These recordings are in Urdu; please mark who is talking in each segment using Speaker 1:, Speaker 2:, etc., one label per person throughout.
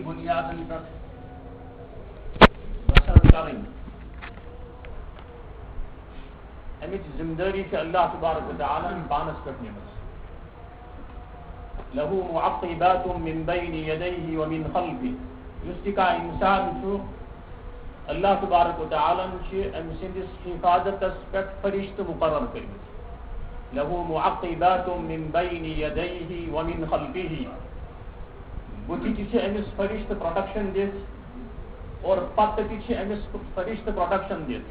Speaker 1: بنیاد پر بسر کریں امچ ذمہ داری اللہ تبارک و تعالی پانس پہ نمت له معقبات من بين يديه ومن خلفه کا انسان اللہ تبارک و تعالی ام سندس حفاظت پہ فرشت مقرر کر له معقبات من بين يديه ومن خلفه بُتھِ امس فرشت پروٹیکشن دِتھ اور پتہ تہِ امس فرشت پروٹیکشن دِتھ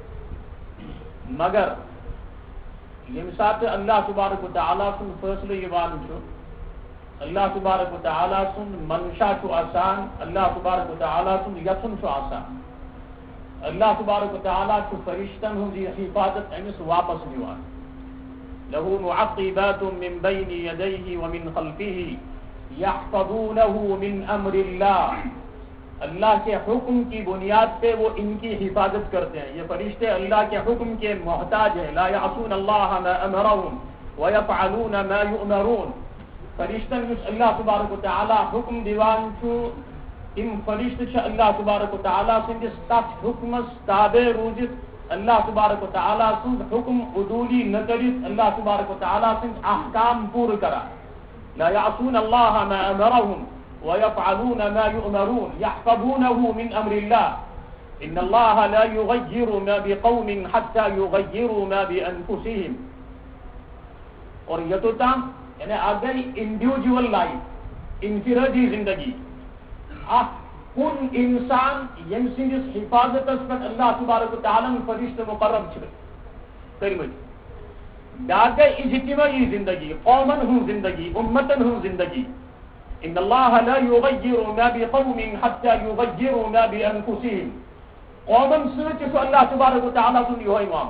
Speaker 1: مگر یم سات اللہ تبارک و تعالی سن فیصلہ یوان اللہ تبارک و تعالی سن منشا آسان اللہ تبارک و تعالی سن یژن آسان اللہ تبارک و تعالی فرشتن ہند حفاظت امس واپس نوان له معقبات من بين يديه ومن خلفه يحفظونه من امر الله اللہ کے حکم کی بنیاد پہ وہ ان کی حفاظت کرتے ہیں. یہ فرشتے اللہ کے حکم کے محتاج ہیں. لا يعصون الله ما امرهم ويفعلون ما يؤمرون. فرشتن اللہ تبارک و تعالی حکم دیوان چھو ام فرشت چھ اللہ تبارک و تعالی سندس تات حکمس تابع روزت اللہ تبارک و تعالی سند حکم عدولی نکرت اللہ تبارک و تعالی سند احکام پور کرا. لا يعصون الله ما امرهم ويفعلون ما يؤمرون يحفظونه من امر الله ان الله لا يغير ما بقوم حتى يغيروا ما بانفسهم. اور یہ تو تھا یعنی اگر انڈیویجول لائف انفرادی زندگی کن انسان یم سندس حفاظت پہ اللہ تبارک و تعالی فرشت مقرر کرمت باقی اجتماعی زندگی قومن ہوں زندگی امتن ہوں زندگی ان اللہ لا یغیر ما بقوم حتى یغیروا ما بانفسهم قومن سچ اللہ تبارک و تعالی سن یہ امام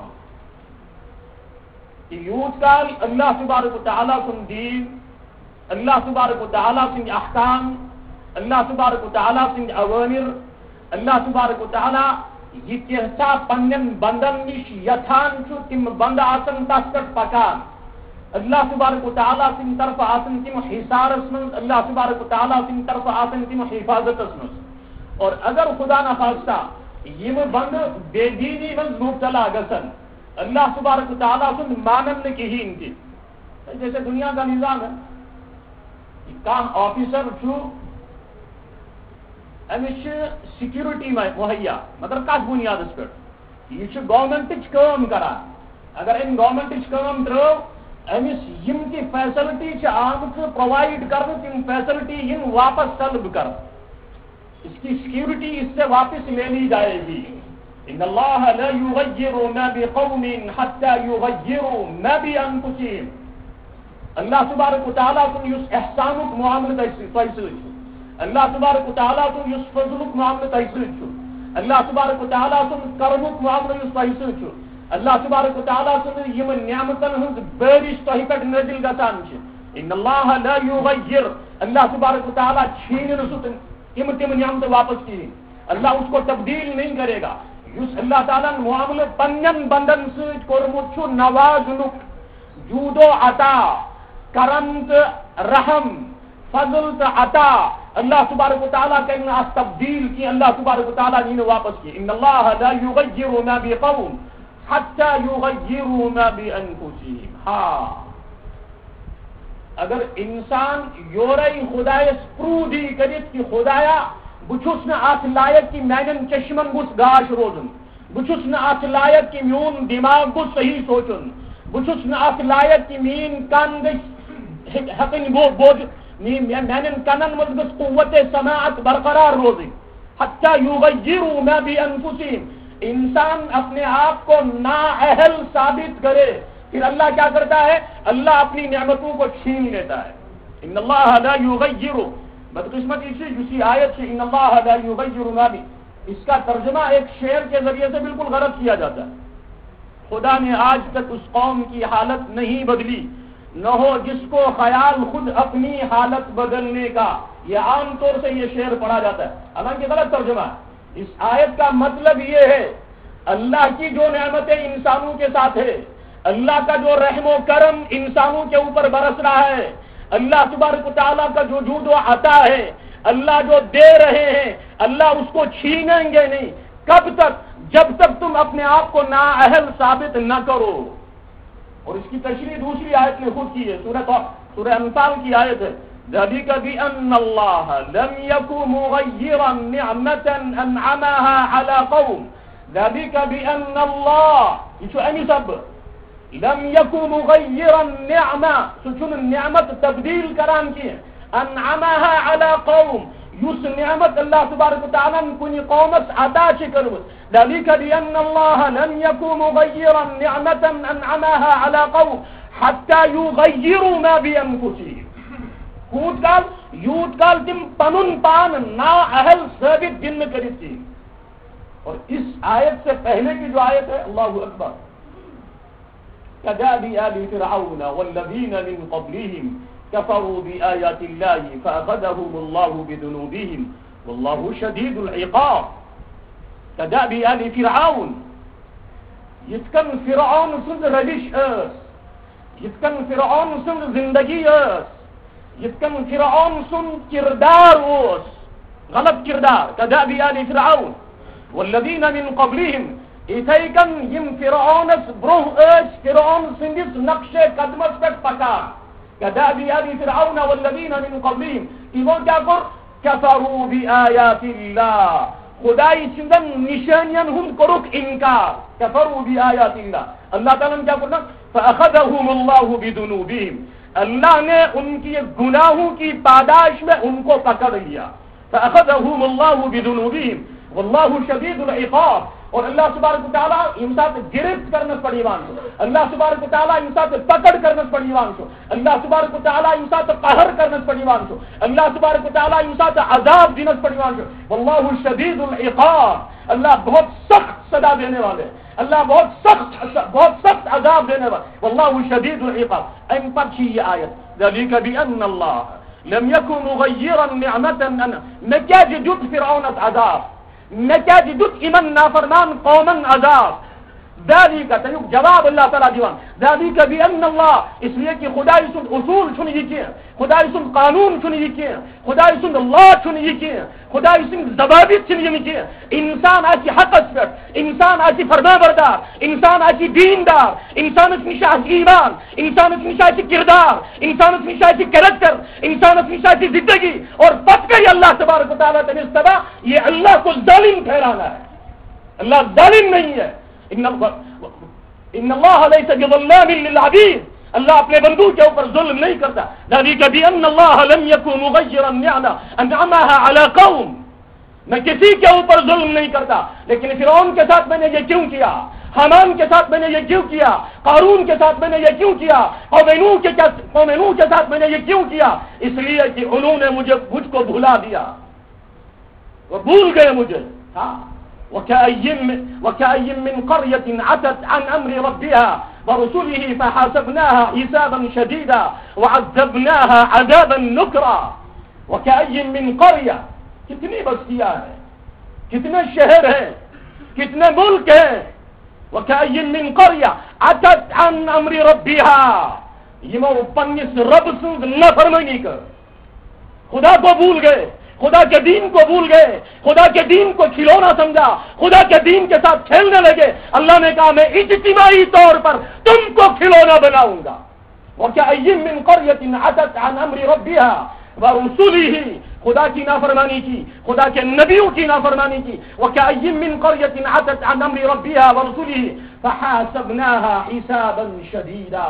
Speaker 1: یوت کال اللہ تبارک و تعالی سن دین اللہ تبارک و تعالی سن احکام اللہ تبارک و تعالی سن اوامر اللہ تبارک و تعالی یہ کہتا پنن بندن نش یتھان چھو تم بند آسن تس پہ پکان اللہ تبارک و تعالی سن طرف آسن تم حصارس من اللہ تبارک و تعالی سن طرف آسن تم حفاظتس من. اور اگر خدا نخواستہ یم بند بے دینی من مبتلا گسن اللہ تبارک و تعالی سن مانن کہین تھی. جیسے دنیا کا نظام ہے کام آفیسر چھو امس سیکورٹی مہیا مطلب کت بنیاد پہ یہ گورمنٹ کام کران اگر ام گورمنٹ کام ترو امس یم تہ فیسلٹی آمت پرووائڈ کرنے تم فیسلٹی یم واپس طلب کر اس کی سیکورٹی اس سے واپس لے لی جائے گی. ان اللہ لا یغیر ما بقوم حتى یغیروا ما بانفسهم. اللہ تبارک و تعالی سن یس احسانک معاملہ فیصلہ اللہ تبارک و تعالی سن یس فضلک معاملہ فیصلہ اللہ تبارک و تعالی سن کرمک معاملہ یس فیصلہ اللہ تبارک و تعالی سن یم نعمتن ہند بارش تہ پہ نازل گژھان ان اللہ لا یغیر اللہ تبارک و تعالی چھین سہ تم نعمت واپس کی اللہ اس کو تبدیل نہیں کرے گا. اس اللہ تعالیٰ معاملہ پنن بندن ست کورمت نوازنک جود و عطا کرم رحم فضل عطا اللہ تبارک و تعالیٰ کرنا تبدیل کی اللہ تبارک و تعالیٰ نے واپس کی. ان اللہ لا یغیر ما بقوم حتى یغیروا ما بانفسهم. ہاں اگر انسان یورئی خدایس پروو دی کرت کہ خدایا بچھس نہ ات لائق کہ میانن چشمن گوس گاش روزن بچھس نہ ات لائق کہ میون دماغ گوس صحیح سوچن بچھس نہ ات لائق کہ مین کان گژھ ہکن بوجھ میانن کنن مز گژھ قوت سماعت برقرار روزن حتى یغیروا ما بانفسهم. انسان اپنے آپ کو نااہل ثابت کرے پھر اللہ کیا کرتا ہے اللہ اپنی نعمتوں کو چھین لیتا ہے. ان اللہ لا یغیر بدقسمت اسی آیت سے ان اللہ لا یغیر ما بی اس کا ترجمہ ایک شعر کے ذریعے سے بالکل غلط کیا جاتا ہے. خدا نے آج تک اس قوم کی حالت نہیں بدلی نہ ہو جس کو خیال خود اپنی حالت بدلنے کا. یہ عام طور سے یہ شعر پڑھا جاتا ہے حالانکہ غلط ترجمہ ہے. اس آیت کا مطلب یہ ہے اللہ کی جو نعمتیں انسانوں کے ساتھ ہے اللہ کا جو رحم و کرم انسانوں کے اوپر برس رہا ہے اللہ تبارک و تعالیٰ کا جو جود و عطا ہے اللہ جو دے رہے ہیں اللہ اس کو چھینیں گے نہیں. کب تک؟ جب تک تم اپنے آپ کو نااہل ثابت نہ کرو. اور اس کی تشریح دوسری آیت نے خود کی ہے، سورہ انفال کی آیت ہے. ذَلِكَ بِأَنَّ اللَّهَ لَمْ يَكُنْ مُغَيِّرًا نِعْمَةً أَنْعَمَهَا عَلَى قَوْمٍ. ذَلِكَ بِأَنَّ اللَّهَ یہ چھو اینی سب لم يكن مغيرا نعمة سچن نعمت تبدیل کران کی انعمها على قوم یس نعمت اللہ تبارک و تعالی کنی قومت عطا شکر. ذلك بأن الله لم يكن مغيرا نعمة انعمها على قوم حتى يغيروا ما بأنفسهم. یوت کال تم پنن پان نا اہل ثابت جن کرتی. اور اس آیت سے پہلے کی جو آیت ہے اللہ اکبر كداب آل فرعون والذين من قبلهم كفروا بآيات الله فأخذهم الله بذنوبهم والله شديد العقاب. كداب آل فرعون يتكن فرعون سند روش يتكن فرعون سند زندگی يتكن فرعون سند کردار غلط کردار. كداب آل فرعون والذين من قبلهم اتھیکن یم فرعونس برہ فرعون سندس نقش قدمس پہ پکا. كداب آل فرعون والذین من قبلهم تیمو کیا کر کفروا بآیات اللہ خدای سندن نشانیان ہم کرک انکار. کفروا بآیات اللہ اللہ تعالیٰ نے کیا کرنا فأخذهم اللہ بذنوبهم اللہ نے ان کی گناہوں کی پاداش میں ان کو پکڑ لیا. فأخذهم اللہ بذنوبهم واللہ شدید العقاب. اور اللہ تبارک و تعالیٰ انسان گرفت کرنا پڑی وان کو اللہ تبارک و تعالیٰ انسان پکڑ کرنا پڑی وان کو اللہ تبارک و تعالیٰ انسان قہر کرنا پڑی وان کو اللہ تبارک و تعالیٰ انسان عذاب دینا پڑی وان کو. واللہ شدید العقاب اللہ بہت سخت سزا دینے والے اللہ بہت سخت عذاب دینے والے. واللہ شدید العقاب. ان پر چھی یہ آیت ذلك بأن الله لم يكن مغيرا نعمة نكاد جد فرعون عذاب نکاج دت ایمن نافرمان قوما عذاب. ذلك تیوب جواب اللہ تعالیٰ دیوان ذلك بأن اللہ اس لیے کہ خدای سن اصول چن یہ کیا خدای سن قانون چن یہ کیا خدای سن اللہ چن یہ کیا خدای سن ضوابط چن یہ کیا. انسان آسی حق اسپٹ انسان آسی فرما بردار انسان آسی دیندار انسان اس نشاہ ایمان انسان اس نشاہ کردار انسان اس نشاہ کریکٹر انسان اس نشاہ زندگی اور پت گئی اللہ تبارک و تعالیٰ تنس تبا یہ اللہ کو ظالم ٹھہرانا ہے. اللہ ظالم نہیں ہے. ان اللہ لیس بظلام للعبید اللہ اپنے بندوں کے اوپر ظلم نہیں کرتا. ذلك بأن الله لم يكن مغيرا نعمة انعمها على قوم میں کسی کے اوپر ظلم نہیں کرتا. لیکن فرعون کے ساتھ میں نے یہ کیوں کیا حامان کے ساتھ میں نے یہ کیوں کیا قارون کے ساتھ میں نے یہ کیوں کیا قوم نوح کے ساتھ میں نے یہ کیوں کیا اس لیے کہ انہوں نے مجھ کو بھلا دیا وہ بھول گئے مجھے. ہاں وكأي من قرية عتت عن أمر ربها ورسله فحاسبناها حسابا شديدا وعذبناها عذابا نكرا. وكأي من قرية کتنی بستیاں ہیں کتنے شہر ہیں کتنے ملک ہیں. وكأي من قرية عتت عن أمر ربها یہ میں پنس رب سند نافرمانی کر خدا کو بھول گئے خدا کے دین کو بھول گئے خدا کے دین کو کھلونا سمجھا خدا کے دین کے ساتھ کھیلنے لگے. اللہ نے کہا میں اجتماعی طور پر تم کو کھلونا بناؤں گا. وكأي من قرية عتت عن أمر ربها ورسله خدا کی نافرمانی کی خدا کے نبیوں کی نافرمانی کی. وكأي من قرية عتت عن أمر ربها ورسله فحاسبناها حسابا شديدا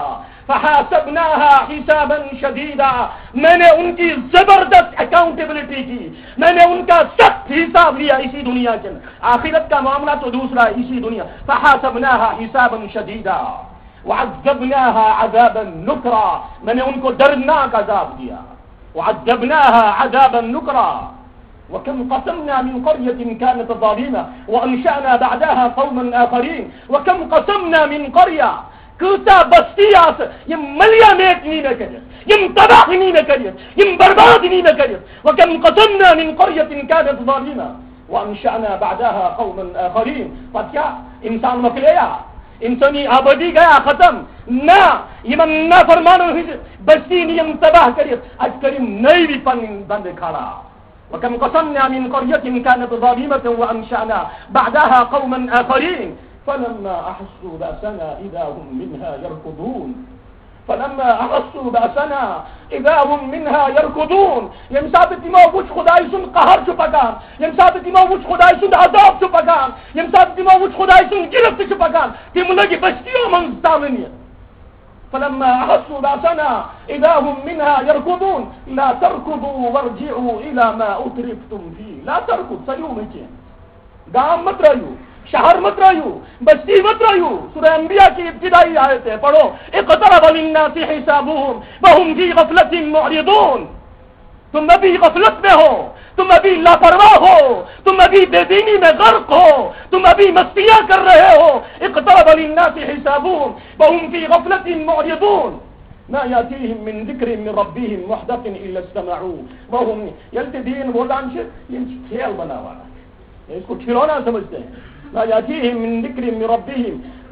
Speaker 1: میں نے ان کی زبردست اکاؤنٹیبلٹی کی میں نے ان کا سخت حساب لیا اسی دنیا کے آخرت کا معاملہ تو دوسرا اسی دنیا. فحاسبناها حسابا شديدا وعذبناها عذابا نكرا میں نے ان کو دردناک عذاب دیا. وعذبناها عذابا نكرا وكم قسمنا من قرية كانت ظالمة وأنشأنا بعدها قوما آخرين. وكم قسمنا من قرية کتا بستیاس یم ملیا میٹ نہیں نہ کریت یم تباہ نہیں نہ کریت یم برباد نہیں نہ کریت. وكم قسمنا من قرية كانت ظالمة وأنشأنا بعدها قوما آخرين. پر کیا انسان مکلیا انسانی آبادی گیا ختم نہ یم نافرمان بستی یم تباہ کریت. اج کریم نئی بھی پن بند کھڑا
Speaker 2: وكم قصمنا من قرية كانت ظالمة وأنشأنا بعدها قوما آخرين فلما أحسوا بأسنا إذا هم منها يركضون فلما أحسوا بأسنا إذا هم منها يركضون یم ساتھ تمو وچ خدای سن قہر چھ پکان یم ساتھ تمو وچ خدای سن عذاب چھ پکان یم ساتھ تمو وچ خدای سن گرفت چھ پکان تم لگی بستیو من تاونی فلما أحسوا بأسنا إذا هم منها يركضون لا تركضوا وارجعوا إلى ما أترفتم فيه لا تركض سلوم ہے گام مت رہیو شہر مت رہیو بستی مت رہیو سورہ انبیاء کی ابتدائی آیت ہے پڑھو اقترب للناس حسابهم وهم في غفلة معرضون تم ابھی غفلت میں ہو تم ابھی لاپرواہ ہو تم ابھی بے دینی میں غرق ہو تم ابھی مستیاں کر رہے ہو اقترب للناس حسابهم وهم في غفلة معرضون ما يأتيهم من ذكر من ربهم محدث إلا استمعوا وهم يلتدين بولان یہ کھیل بنا ہوا ہے اس کو کھلونا سمجھتے ہیں ما يأتيهم من ذكر من ربهم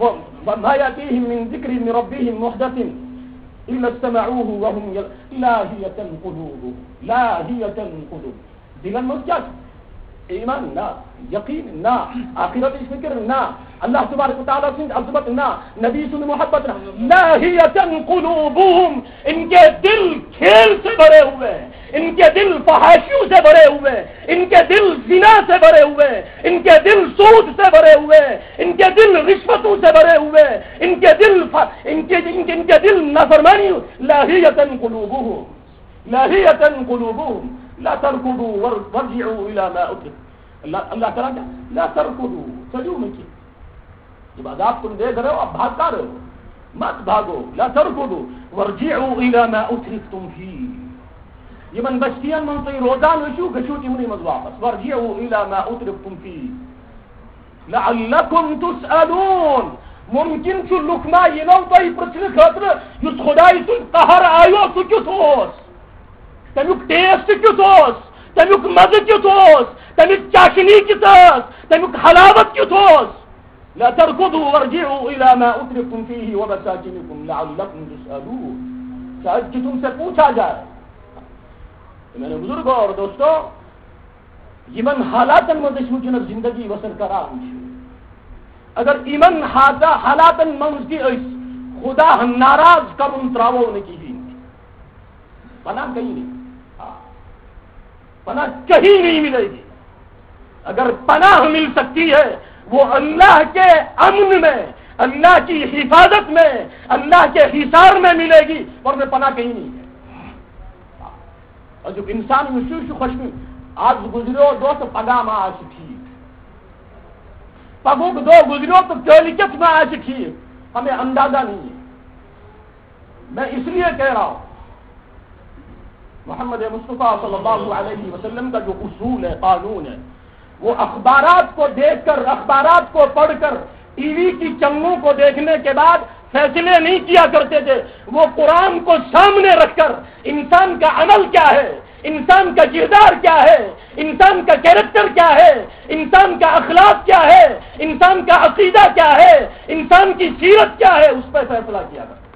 Speaker 2: محدث إلا استمعوه وهم لاهية قلوبهم لاهية قلوب دلن مجد ایمان نہ یقین نہ آخرت فکر نہ اللہ تبارک و تعالیٰ سے عظمت نہ نبی سے محبت نہ لاہیۃ قلوبهم ان کے دل کھیل سے بھرے ہوئے ان کے دل فحاشیوں سے بھرے ہوئے ان کے دل زنا سے بھرے ہوئے ان کے دل سود سے بھرے ہوئے ان کے دل رشوتوں سے بھرے ہوئے ان کے دل نافرمانی لاہیۃ قلوبهم لاہیۃ قلوبهم لا تركضوا وارجعوا الى ما اترف اللہ تعالیٰ کیا لا تركضوا سجو میں کی جب عذاب تم دیکھ رہے ہو اب بھاگتا رہے ہو مت بھاگو لا تركضوا وارجعوا الى ما اترفتم فيه یمن بشتیان من تی روزان وشو گشو تمنی مز واپس وارجعوا الى ما اترفتم فيه لعلكم تسألون ممکن چھ لکما ینو تہ پرچھن خاطر یس خدای سن قہر آیو سہ کیت اوس تمیک ٹیسٹ کیت اوس تمیک مزہ کیت اوس تمیک چاشنی کت تمیک حلاوت کیت اوس لا تركضوا وارجعوا الى ما اترفتم فيه ومساكنكم لعلكم تسألون شاید کہ تم سے پوچھا جائے میرے بزرگ اور دوستو یمن حالاتن مز وچن زندگی بسر کران اگر ایمن حالاتن مز کی خدا ناراض کرن تراو نے کی پناہ کہیں نہیں پناہ کہیں نہیں ملے گی اگر پناہ مل سکتی ہے وہ اللہ کے امن میں اللہ کی حفاظت میں اللہ کے حصار میں ملے گی ورنہ پناہ کہیں نہیں ہے اور جو انسان مشوش خوشمی آج گزرو دوست پگام آج ٹھیک پگوک دو گزرو تو کیلکت میں آج ٹھیک ہمیں اندازہ نہیں ہے میں اس لیے کہہ رہا ہوں محمد مصطفیٰ صلی اللہ علیہ وسلم کا جو اصول ہے قانون ہے وہ اخبارات کو دیکھ کر اخبارات کو پڑھ کر ٹی وی کی چنگوں کو دیکھنے کے بعد فیصلے نہیں کیا کرتے تھے وہ قرآن کو سامنے رکھ کر انسان کا عمل کیا ہے انسان کا کردار کیا ہے انسان کا کیریکٹر کیا ہے انسان کا اخلاق کیا ہے انسان کا عقیدہ کیا ہے انسان کی سیرت کیا ہے اس پہ فیصلہ کیا کرتے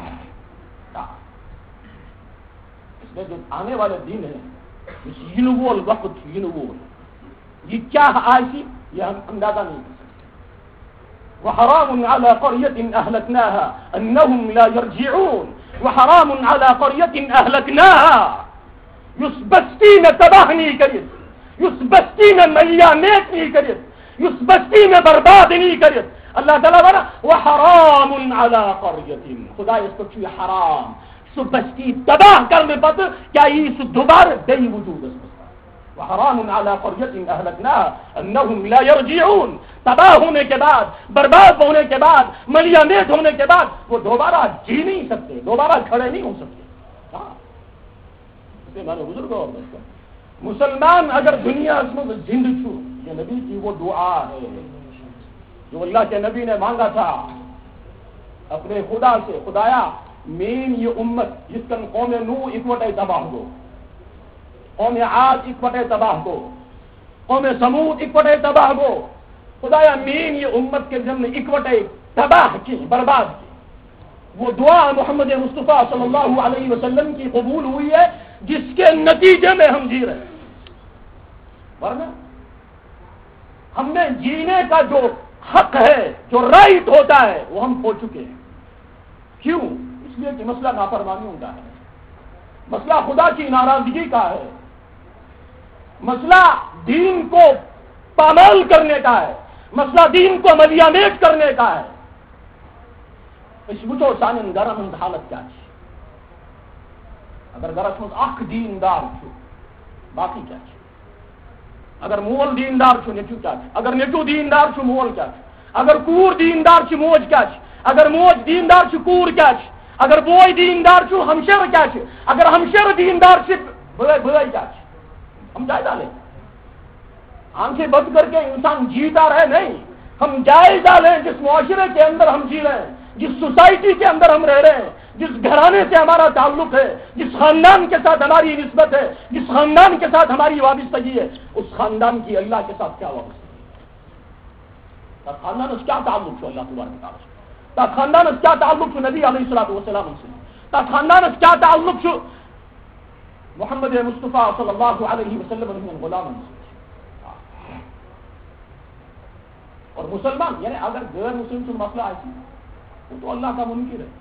Speaker 2: جو آنے والے دن ہے ینوول وقت ینوول یہ کیا آئسی یہ ہم اندازہ نہیں کر سکتے وحرام على قرية أهلكناها أنهم لا يرجعون وحرام على قرية أهلكناها یس بستی میں تباہ نہیں کرت یس بستی میں ملیامت نہیں کرت یس بستی میں برباد نہیں کرت اللہ تعالیٰ بنا وحرام على قرية خدا اس کو چوی حرام سو بستی تباہ کرنے پت کیا یہ دوبارہ بے وجود اس وحرام على قرية أهلكناها أنهم لا يرجعون تباہ ہونے کے بعد برباد ہونے کے بعد ملیامت ہونے کے بعد وہ دوبارہ جی نہیں سکتے دوبارہ کھڑے نہیں ہو سکتے ہمارے بزرگوں اور دوستوں مسلمان اگر دنیا میں زند چھو یہ نبی کی وہ دعا ہے جو اللہ کے نبی نے مانگا تھا اپنے خدا سے خدایا مین یہ امت جس کن قوم نو اکوٹے تباہ ہو قوم عاد اکوٹے تباہ ہو قوم سمود اکوٹے تباہ ہو خدایا مین یہ امت کے جن اکوٹے تباہ کی برباد کی وہ دعا محمد مصطفیٰ صلی اللہ علیہ وسلم کی قبول ہوئی ہے جس کے نتیجے میں ہم جی رہے ہیں ورنہ ہم نے جینے کا جو حق ہے، جو رائٹ ہوتا ہے، وہ ہم کھو چکے ہیں۔ کیوں؟ اس لیے کہ مسئلہ نافرمانیوں کا ہے، مسئلہ خدا کی ناراضگی کا ہے، مسئلہ دین کو پامال کرنے کا ہے، مسئلہ دین کو ملیامیٹ کرنے کا ہے۔ اس وچو سانن گرم ہند حالت کیا ہے؟ اگر گرس مز اخ دیندار چھو باقی کیا ہے؟ اگر مول دیندار چھو نیچو کیا ہے؟ اگر نیچو دیندار چھو مول کیا ہے؟ اگر کور دیندار چھو موج کیا ہے؟ اگر موج دیندار چھو کور کیا ہے؟ اگر بوئی دیندار چھو ہمشیر کیا ہے؟ اگر ہمشیر دیندار چھو بھائی کیا ہے؟ ہم جائزہ لیں، آنکھیں بند کر کے انسان جیتا رہے نہیں، ہم جائزہ لیں جس معاشرے کے اندر ہم جی رہے ہیں، جس سوسائٹی کے اندر ہم رہ رہے ہیں، جس گھرانے سے ہمارا تعلق ہے، جس خاندان کے ساتھ ہماری نسبت ہے، جس خاندان کے ساتھ ہماری وابستگی ہے، اس خاندان کی اللہ کے ساتھ کیا وابستگی ہے؟ خاندان اس کیا تعلق ہے اللہ تبارک تعالیٰ سے؟ تا خاندان اس کیا تعلق ہے نبی علیہ الصلوۃ والسلام سے؟ تا خاندان اس کیا تعلق ہے محمد مصطفیٰ صلی اللہ علیہ وسلم غلام سے؟ اور مسلمان یعنی اگر غیر مسلم سے مسئلہ آئی وہ تو اللہ کا منکر ہے،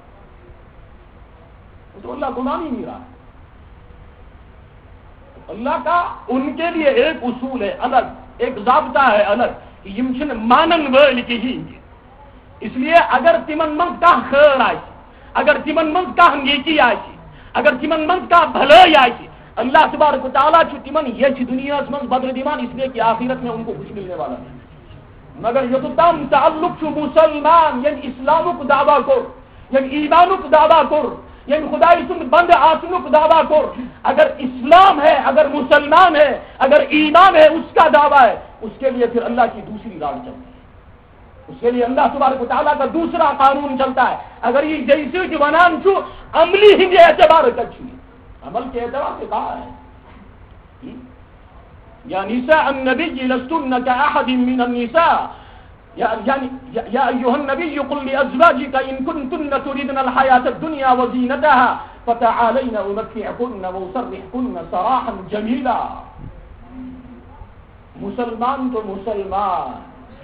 Speaker 2: وہ تو اللہ کو مان ہی نہیں رہا ہے۔ اللہ کا ان کے لیے ایک اصول ہے الگ، ایک ضابطہ ہے الگ، یہ مانن ول کہین، اس لیے اگر تمن من کا خیر آئی، اگر تمن من کا نیکی آئی، اگر تمن من کا بھلائی آئی، اللہ تبارک و تعالیٰ چھو تمن یہ دنیا من بدر دیمان، اس لیے کہ آخرت میں ان کو کچھ ملنے والا ہے۔ مگر یہ تو تم تعلق چھو مسلمان یعنی اسلامک دعویٰ کر، یعنی ایمانک دعویٰ کر، یعنی خدای سن بند آسنک دعویٰ کر۔ اگر اسلام ہے، اگر مسلمان ہے، اگر ایمان ہے، اس کا دعویٰ ہے، اس کے لیے پھر اللہ کی دوسری راہ چلتی ہے، اس کے لیے اللہ تبارک و تعالیٰ کا دوسرا قانون چلتا ہے۔ اگر یہ جیسے کہ ونان چھو عملی ہی اعتبار کر چھو، عمل کے اعتبار سے کہا ہے یا نساء النبی لستن كأحد من النساء یا ایها النبی قل لأزواجك ان كنتن تريدن الحياة الدنيا وزينتها فتعالين امتعكن واسرحكن سراحا جميلا۔ مسلمان تو مسلمان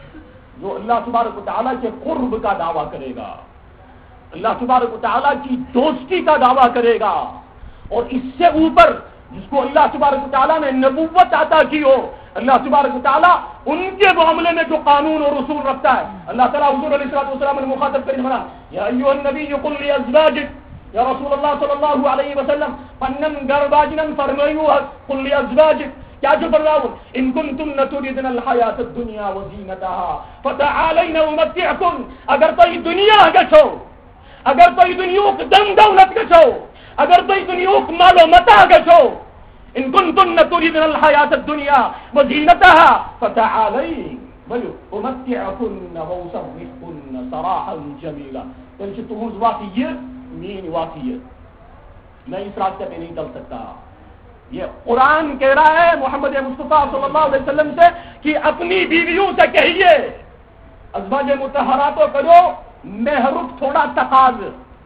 Speaker 2: جو اللہ تبارک و تعالیٰ کے قرب کا دعویٰ کرے گا، اللہ تبارک و تعالیٰ کی دوستی کا دعویٰ کرے گا، اور اس سے اوپر جس کو اللہ تبارک و تعالیٰ نے نبوت عطا کی ہو، اللہ تبارک و تعالیٰ ان کے معاملے میں جو قانون اور رسول رکھتا ہے، اللہ تعالیٰ حضور علیہ الصلوۃ نے مخاطب کرنے بنا یا ایھا النبی قل لازواجک، یا رسول اللہ صلی اللہ علیہ وسلم پنن گرباجنن فرمایو قل لازواجک کیا جو فرماؤں ان کنتن تريدن الحیاۃ الدنیا وزینتها فتعالین امتعکن، اگر تو دنیا گچھو، اگر تو دنیا دم دولت گچھو، اگر تو دنیا مال و متاع گچھو، ان کنتن تريدن الحیاۃ الدنیا وزینتها فتعالین امتعکن واسرحکن سراحا جمیلا۔ یعنی تم واقعیت مین واقعیت میں اس راستے پہ نہیں چل سکتا۔ یہ قرآن کہہ رہا ہے محمد مصطفیٰ صلی اللہ علیہ وسلم سے کہ اپنی بیویوں سے کہیے ازواج مطہرات کرو محرک تھوڑا تقاض،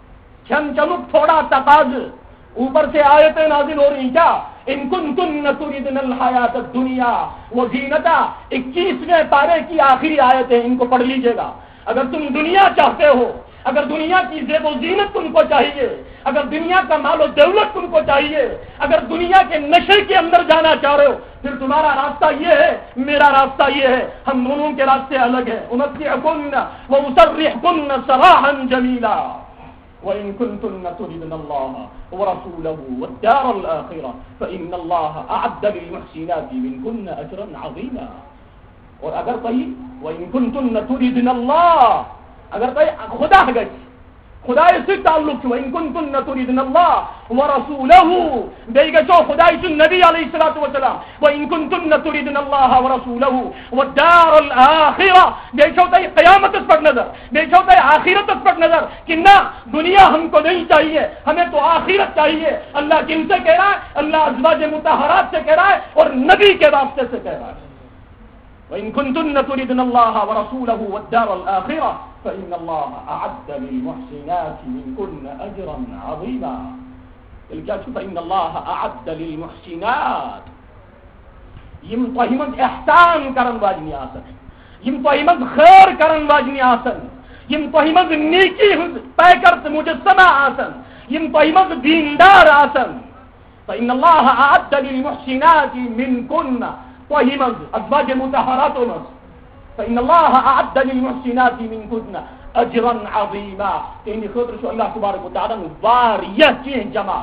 Speaker 2: چن چمک تھوڑا تقاض، اوپر سے آیتیں نازل ہو رہی کیا ان کنتن تريدن الحیاۃ الدنیا وزینتها، 21ویں پارے کی آخری آیتیں، ان کو پڑھ لیجئے گا۔ اگر تم دنیا چاہتے ہو، اگر دنیا کی زیب و زینت تم کو چاہیے، اگر دنیا کا مال و دولت تم کو چاہیے، اگر دنیا کے نشے کے اندر جانا چاہ رہے ہو، پھر تمہارا راستہ یہ ہے، میرا راستہ یہ ہے، ہم دونوں کے راستے الگ ہیں۔ امتعکن واسرحکن سراحا جمیلا وَإِن كُنتُنَّ تُرِدْنَ اللَّهَ وَرَسُولَهُ وَالدَّارَ الْآخِرَةَ فَإِنَّ اللَّهَ أَعَدَّ لِلْمُحْسِنَاتِ مِنكُنَّ أَجْرًا عَظِيمًا۔ اور اگر کوئی وَإِن كُنتُنَّ تُرِدْنَ اللَّهَ، اگر کوئی خدا ہے خدا سے تعلق وَإِن كُنتُنَّ تُرِدْنَ اللَّهَ وَرَسُولَهُ بے گچو خدای سے نبی علیہ الصلوۃ والسلام وَإِن كُنتُنَّ تُرِدْنَ اللَّهَ وَرَسُولَهُ وَالدَّارَ الْآخِرَةَ بے چھوتا قیامت پر نظر، بے چھوتا آخرت پر نظر کہ نہ دنیا ہم کو نہیں چاہیے، ہمیں تو آخرت چاہیے۔ اللہ کن سے کہہ رہا ہے؟ اللہ ازواج مطہرات سے کہہ رہا ہے اور نبی کے واسطے سے کہہ رہا ہے وَإِن كُنتُنَّ تُرِدْنَ اللَّهَ وَرَسُولَهُ وَالدَّارَ الْآخِرَةَ فَإِنَّ اللَّهَ أَعَدَّ لِلْمُحْسِنَاتِ مِنكُنَّ أَجْرًا عَظِيمًا۔ فَإِنَّ اللَّهَ أَعَدَّ لِلْمُحْسِنَاتِ یم تۄہہِ منٛز احسان کرن واجنہِ آسن، یم تۄہہِ منٛز خیر کرن واجنہِ آسن، یم تۄہہِ منٛز نیکی ہٕنٛز پیکر تہٕ مجسمہ آسن، یم تۄہہِ منٛز دیندار آسن. فإن الله أعد للمحسنات منكن تۄہہِ منٛز ازواج مطہراتو منٛز فإن الله أعد للمحسنات منكن أجرا عظيما. تہنٛدِ خٲطرٕ چھُ اللہ تبارک وتعالى واریاہ کینٛہہ جمع.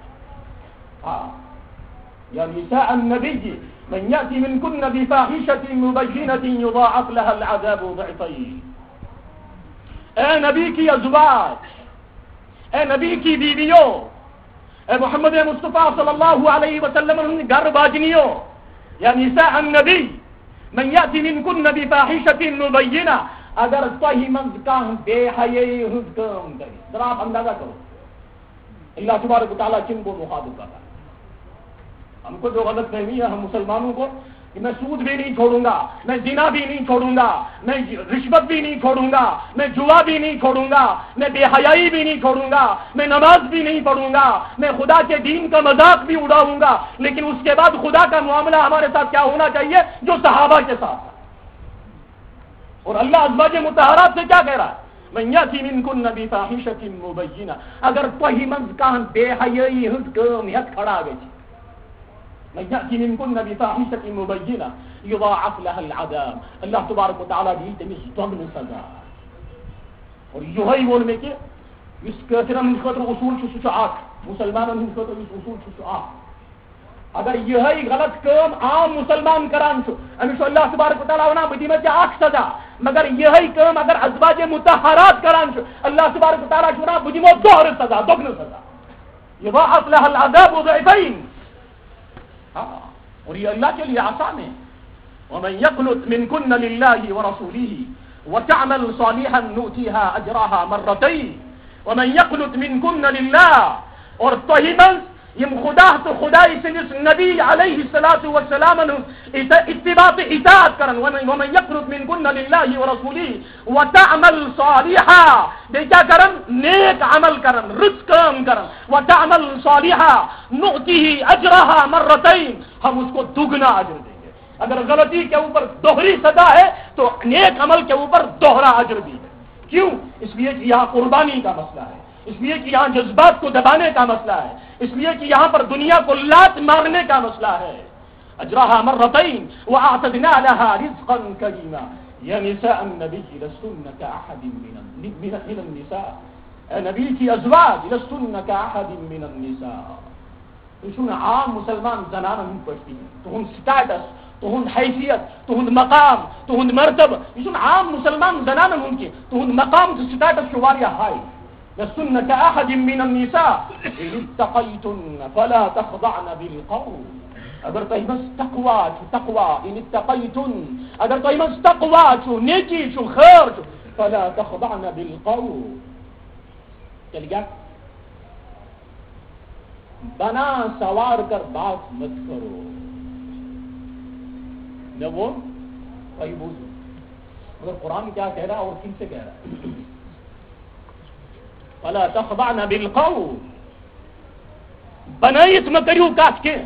Speaker 2: يا نساء النبي من يأتي منكن بفاحشة مبينة يضاعف لها العذاب ضعفين. اے نبی کی ازواج، اے نبی کی بیویوں، اے محمد مصطفیٰ صلی اللہ علیہ وسلم گھر واجنیوں، یا نساء النبی من یأتی منکن بفاحشۃ مبینہ، اگر تۄہہِ منٛز کانٛہہ بے حیائی ہٕنٛز کٲم کرِ. ذرا آپ اندازہ کرو اللہ تبارک و تعالیٰ کن کو مخاطب کر رہا ہے. ہم کو جو غلط فہمی ہے ہم مسلمانوں کو کہ میں سود بھی نہیں چھوڑوں گا، میں زنا بھی نہیں چھوڑوں گا، میں رشوت بھی نہیں چھوڑوں گا، میں جوا بھی نہیں چھوڑوں گا، میں بے حیائی بھی نہیں چھوڑوں گا، میں نماز بھی نہیں پڑھوں گا، میں خدا کے دین کا مذاق بھی اڑاؤں گا. لیکن اس کے بعد خدا کا معاملہ ہمارے ساتھ کیا ہونا چاہیے جو صحابہ کے ساتھ. اور اللہ ازواج مطہرات سے کیا کہہ رہا ہے؟ من یأتی منکن بفاحشۃ مبینہ، اگر تۄہہِ منٛز کانٛہہ بے حیائی ہٕنٛز کٲم ہٮ۪تھ کھڑا گژھِ. من یأتی منکن بفاحشۃ مبینہ یضاعف لها العذاب، اللہ تبارک و تعالیٰ دی تٔمِس دۄگنہٕ سزا. اور یِہوٚے ووٚن مےٚ کہِ یُس کٲفرن ہٕنٛدِ خٲطرٕ اصوٗل چھُ سُہ چھُ اکھ، مُسلمانن ہٕنٛدِ خٲطرٕ یُس اصوٗل چھُ سُہ اکھ. اگر یِہوٚے غلط کٲم عام مسلمان کران چھُ أمِس چھُ اللہ تبارک و تعالیٰ وَنان بہٕ دِمے ژےٚ اکھ سزا. مگر یِہوٚے کٲم اگر ازواج مطہرات کران چھُ اللہ تبارک و تعالیٰ چھُ وَنان بہٕ دِمو دوہرٕ سزا، دۄگنہٕ سزا. یضاعف لها العذاب ضعفین. اور یہ اللہ کے لیے آسان ہے. ومن يقنت منكن لله ورسوله وتعمل صالحا نؤتيها اجرها مرتين. ومن يقنت منكن لله، اور تۄہہِ منٛز یم خدا تو خدائی سندس نبی علیہ الصلوۃ والسلام اتباع اطاعت کرن. ومن يقنت منكن لله ورسوله وتعمل صالحا، بیٚیہِ کیٛاہ کرن؟ نیک عمل کرن، رٕژ کٲم کرن. وتعمل صالحا نؤتیہ اجرها مرتين، ہم اس کو دگنا اجر دیں گے. اگر غلطی کے اوپر دوہری سزا ہے تو نیک عمل کے اوپر دوہرا اجر بھی ہے. کیوں؟ اس لیے کہ یہاں قربانی کا مسئلہ ہے، اس لیے کہ یہاں جذبات کو دبانے کا مسئلہ ہے، اس لیے کہ یہاں پر دنیا کو لات مارنے کا مسئلہ ہے. اجرها مرتين واعتدنا لها رزقا كريما. يا نساء النبي لستن كأحد من النساء، اے نبی کی ازواج لستن كأحد من النساء. یہ عام مسلمان زنانن ہند پشتی تہند سٹیٹس، تہند حیثیت، تہند مقام، تہند مرتبہ، یہ عام مسلمان زنانن ہند کی تہند مقام تو سٹیٹس واریاہ ہائی. لستن كأحد من النساء إن اتقيتن فلا تخضعن بالقول. اگر تۄہہِ منٛز تقوا چھُ، تقوا ان اتقيتن، اگر تۄہہِ منٛز تقوا چھُ، نیکی چھُ، خیر چھُ، فلا تخضعن بالقول. چل گیا؟ بنا سوار کر بات مت کرو. نہ وہ کوئی بوجھ، مگر قرآن کیا کہہ رہا اور کن سے کہہ رہا؟ فلا تخضعن بالقول، بنائیت مہ کریو کت کے.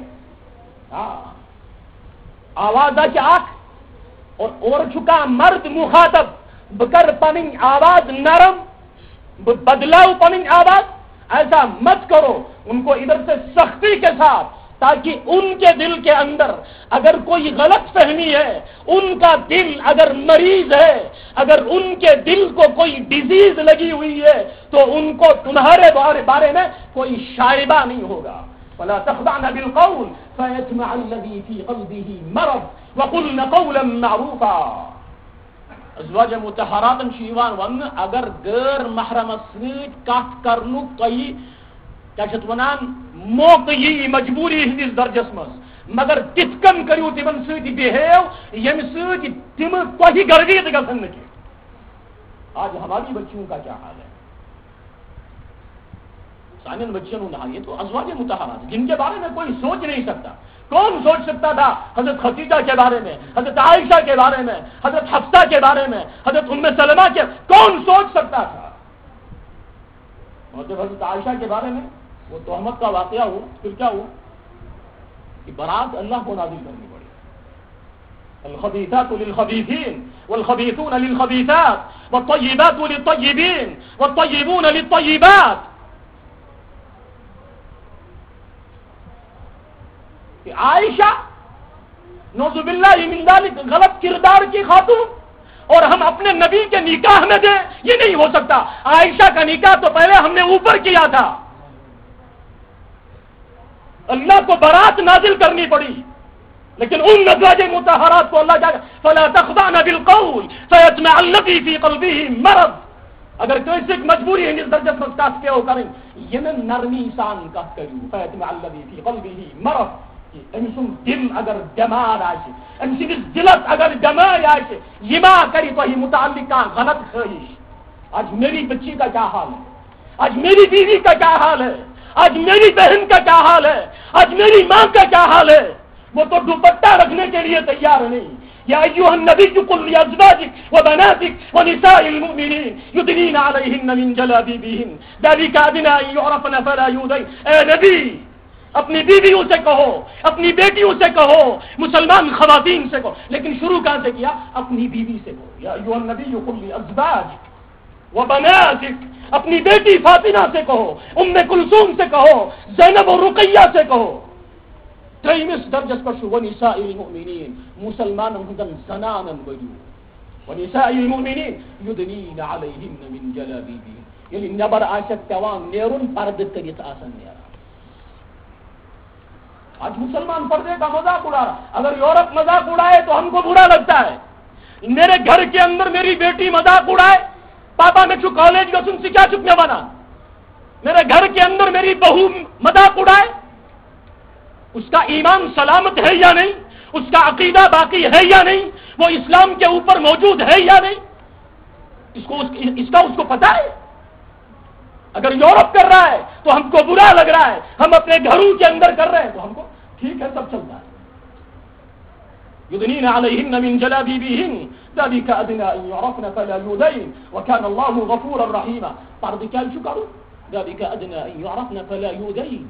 Speaker 2: آواز آ اخ اور چھکا مرد مخاطب بہ کر پنن آواز نرم، بہ بدلاؤ پنن آواز، ایسا مت کرو. ان کو ادھر سے سختی کے ساتھ، تاکہ ان کے دل کے اندر اگر کوئی غلط فہمی ہے، ان کا دل اگر مریض ہے، اگر ان کے دل کو کوئی ڈیزیز لگی ہوئی ہے تو ان کو تمہارے بارے میں کوئی شائبہ نہیں ہوگا. فلا تخضعن بالقول فيطمع الذي في قلبه مرض وقلن قولا معروفا. ازواج مطہراتن شیوان ون اگر غیر محرم سۭتۍ کتھ کرنُک تۄہہِ کیا چھِ ونان موقع یی مجبوری ہندس درجس مز، مگر تِتھ کن کریو تمن سۭتۍ بہیو یم سۭتۍ تم تۄہہِ گردید گژھن نہٕ کینٛہہ. آج ہماری بچیوں کا کیا حال ہے؟ سانن بچیوں نے یہ تو ازواج مطہرات جن کے بارے میں کوئی سوچ نہیں سکتا. کون سوچ سکتا تھا حضرت خدیجہ کے بارے میں، حضرت عائشہ کے بارے میں، حضرت حفصہ کے بارے میں، حضرت ام سلمہ کے، کون سوچ سکتا تھا؟ اور جب حضرت عائشہ کے بارے میں وہ تہمت کا واقعہ ہوا، پھر کیا ہوا کہ برات اللہ کو نازل کرنی پڑی. الخبيثات للخبيثين والخبيثون للخبيثات والطيبات للطيبين والطيبون للطيبات. کہ عائشہ نعوذ باللہ من ذالک غلط کردار کی خاتون اور ہم اپنے نبی کے نکاح میں دیں، یہ نہیں ہو سکتا. عائشہ کا نکاح تو پہلے ہم نے اوپر کیا تھا، اللہ کو برات نازل کرنی پڑی، لیکن ان ازواج مطہرات کو اللہ کہا فلا تخضعن بالقول فيطمع الذي في قلبه مرض. اگر کسی مجبوری ہے اس درجے پر کاس کے ہو کریں یہ نرمی سان کا کرو فيطمع الذي في قلبه مرض. امسم دل اگر بیمار آئے امسم دلت اگر بیمار آئے یما کری تو ہی متعلقہ غلط خواہش. آج میری بچی کا کیا حال ہے، آج میری بیوی کا کیا حال ہے، آج میری بہن کا کیا حال ہے، آج میری ماں کا کیا حال ہے. وہ تو دوپٹہ رکھنے کے لیے تیار نہیں. یا ایھا النبی قل لازواجک وبناتک ونساء المؤمنین یدنین علیہن من جلابیبہن ذلک ادنی ان یعرفن فلا یؤذین. اے نبی اپنی بیویوں سے کہو، اپنی بیٹیوں سے کہو، مسلمان خواتین سے کہو، لیکن شروع کہاں سے کیا؟ اپنی بیوی سے کہو. یا ایھا النبی قل لازواجک وبناتک، اپنی بیٹی فاطمہ سے کہو، ام کلثوم سے کہو، زینب اور رقیہ سے کہو. تریمس درجس پر شو ونساء المؤمنین مسلمان ہدن زنانن وجو ونساء المؤمنین یدنین علیہن من جلابیبہن. یعنی نبر آشت توان نیرون پرد تریت آسن نیرا. آج مسلمان پردے کا مذاق اڑا رہا. اگر یورپ مذاق اڑائے تو ہم کو برا لگتا ہے. میرے گھر کے اندر میری بیٹی مذاق اڑائے پاپا میں چھو کالج کا سن سے کیا چکنے بنا. میرے گھر کے اندر میری بہو مذاق اڑائے، اس کا ایمان سلامت ہے یا نہیں، اس کا عقیدہ باقی ہے یا نہیں، وہ اسلام کے اوپر موجود ہے یا نہیں، اس کو پتا ہے. اگر یورپ کر رہا ہے تو ہم کو برا لگ رہا ہے، ہم اپنے گھروں کے اندر کر رہے ہیں تو ہم کو ٹھیک ہے، سب چلتا ہے. یدنین علیہن من جلابیبہن ذلک ادنی ان یعرفن فلا یؤذین وکان اللہ غفورا رحیما. پردے کیا چکا ذلک ادنی ان یعرفن فلا یؤذین.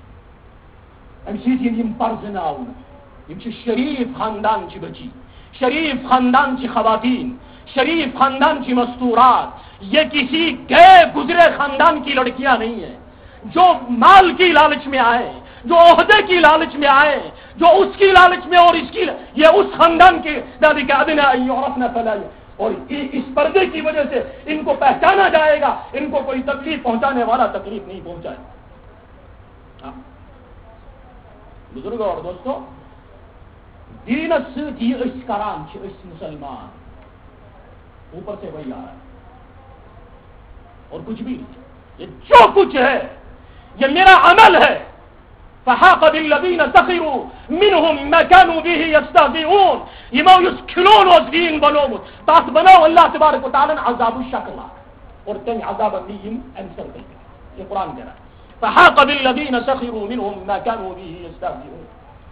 Speaker 2: یم پرز ناؤن یم شریف خاندان چی بچی، شریف خاندان چی خواتین، شریف خاندان چی مستورات. یہ کسی گئے گزرے خاندان کی لڑکیاں نہیں ہیں جو مال کی لالچ میں آئے، جو عہدے کی لالچ میں آئے، جو اس کی لالچ میں اور اس کی، یہ اس خاندان کے ذالک ادنی ان یعرفن فلا. اور اس پردے کی وجہ سے ان کو پہچانا جائے گا، ان کو کوئی تکلیف پہنچانے والا تکلیف نہیں پہنچائے. بزرگ اور دوستو، دینت سی اس کران اس مسلمان اوپر سے وہی آ رہا ہے اور کچھ بھی یہ جو کچھ ہے یہ میرا عمل ہے. فحاق بالذین سخروا منهم ما كانوا به يستهزئون. یہ یسکھلون وزین بنو تاس بناو اللہ تبارک و تعالی عذاب الشکل اور تم عذاب النیم انسر دے. یہ قرآن کہہ رہا ہے فحاق بالذین سخروا منهم ما كانوا به يستهزئون.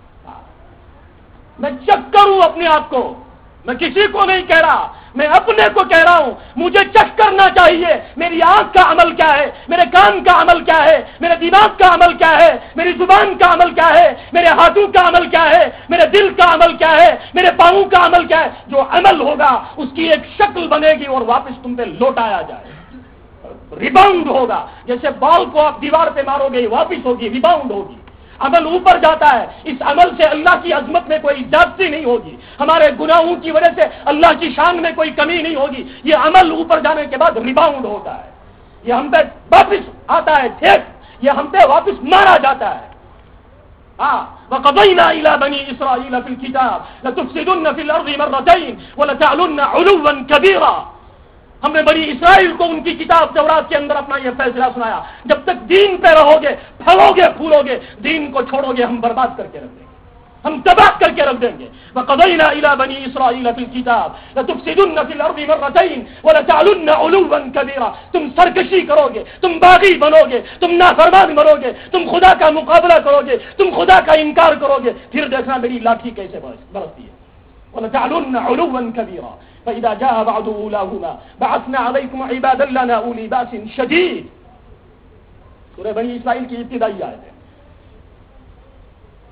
Speaker 2: میں چیک کروں اپنے آپ کو، میں کسی کو نہیں کہہ رہا، میں اپنے کو کہہ رہا ہوں. مجھے چیک کرنا چاہیے میری آنکھ کا عمل کیا ہے، میرے کان کا عمل کیا ہے، میرے دماغ کا عمل کیا ہے، میری زبان کا عمل کیا ہے، میرے ہاتھوں کا عمل کیا ہے، میرے دل کا عمل کیا ہے، میرے پاؤں کا عمل کیا ہے. جو عمل ہوگا اس کی ایک شکل بنے گی اور واپس تم پہ لوٹایا جائے، ریباؤنڈ ہوگا. جیسے بال کو آپ دیوار پہ مارو گے واپس ہوگی، ریباؤنڈ ہوگی. عمل اوپر جاتا ہے، اس عمل سے اللہ کی عظمت میں کوئی زیادتی نہیں ہوگی، ہمارے گناہوں کی وجہ سے اللہ کی شان میں کوئی کمی نہیں ہوگی. یہ عمل اوپر جانے کے بعد ریباؤنڈ ہوتا ہے، یہ ہم پہ واپس آتا ہے، ٹھیک یہ ہم پہ واپس مارا جاتا ہے. وَقَضَيْنَا إِلَى بَنِي إِسْرَائِيلَ فِي الْكِتَابِ لَتُفْسِدُنَّ فِي الْأَرْضِ مَرَّتَيْنِ وَلَتَعْلُنَّ عُلُوًّا كَبِيرًا. ہم نے بنی اسرائیل کو ان کی کتاب تورات کے اندر اپنا یہ فیصلہ سنایا، جب تک دین پہ رہو گے، پھلو گے پھولو گے، دین کو چھوڑو گے ہم برباد کر کے رکھ دیں گے، ہم تباہ کر کے رکھ دیں گے. وَقَضَيْنَا إِلَى بَنِي إِسْرَائِيلَ فِي الْكِتَابِ لَتُفْسِدُنَّ فِي الْأَرْضِ مَرَّتَيْنِ وَلَتَعْلُنَّ عُلُوًّا كَبِيرًا. تم سرکشی کرو گے، تم باغی بنو گے، تم نافرمان بنو گے، تم خدا کا مقابلہ کرو گے، تم خدا کا انکار کرو گے، پھر دیکھنا میری لاٹھی کیسے برستی ہے. وَلَتَعْلُنَّ عُلُوًّا كَبِيرًا. فَإِذَا جَاءَ بَعْضُ أُولَاهُمَا بَعَثْنَا عَلَيْكُمْ عِبَادًا لَنَا أُولِي بَأْسٍ شَدِيدٍ. سورہ بنی اسرائیل کی ابتدائی آیت ہے.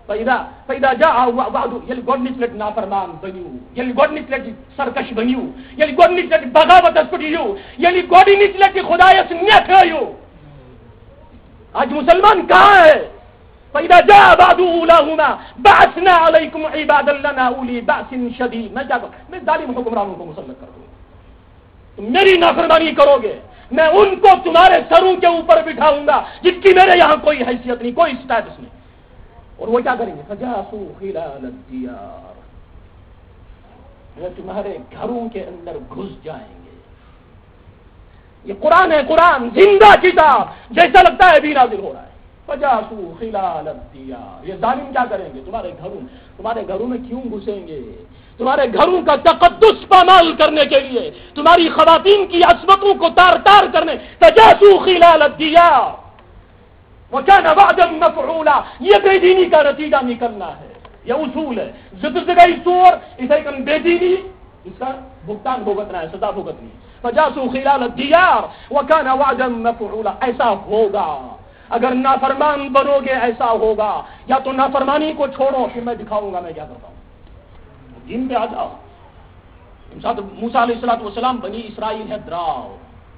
Speaker 2: فإذا جاء وعد یل گۄڈنِچ لٹہِ نافرمان بنیو یل گۄڈنِچ لٹہِ سرکش بنیو یل گۄڈنِچ لٹہِ بغاوتس پھٹیو یل گۄڈنِچ لٹہِ خدایس نٮ۪ٹ ہٲیو آج مسلمان کہاں ہے؟ فإذا جاء وعد أولاهما بعثنا عليكم عبادا لنا أولي بأس شديد. میں کیا کروں؟ میں ظالم حکمرانوں کو مسلط کر دوں. تم میری نافرمانی کرو گے، میں ان کو تمہارے سروں کے اوپر بٹھاؤں گا جس کی میرے یہاں کوئی حیثیت نہیں، کوئی اسٹیٹس نہیں. اور وہ کیا کریں گے؟ فجاسوا خلال الديار، وہ تمہارے گھروں کے اندر گھس جائیں گے. یہ قرآن ہے، قرآن زندہ کتاب، جیسا لگتا ہے ابھی نازل ہو رہا ہے. فجاسوا خلال الديار، یہ ظالم کیا کریں گے؟ تمہارے گھروں میں کیوں گھسیں گے؟ تمہارے گھروں کا تقدس پامال کرنے کے لیے، تمہاری خواتین کی عصمتوں کو تار تار کرنے. فجاسوا خلال الديار وكان وعدا مفعولا. یہ بے دینی کا نتیجہ نکلنا ہے، یہ اصول ہے. زدگئی سور اسے کن بے دینی، اس کا بھگتان بھگتنا ہے، سزا بھگتنی. فجاسوا خلال الديار وكان وعدا مفعولا. ایسا ہوگا اگر نافرمان بنو گے، ایسا ہوگا. یا تو نافرمانی کو چھوڑو، پھر میں دکھاؤں گا میں کیا کرتا ہوں. دین پہ آ جاؤ. موسیٰ علیہ السلام بنی اسرائیل ہے دراؤ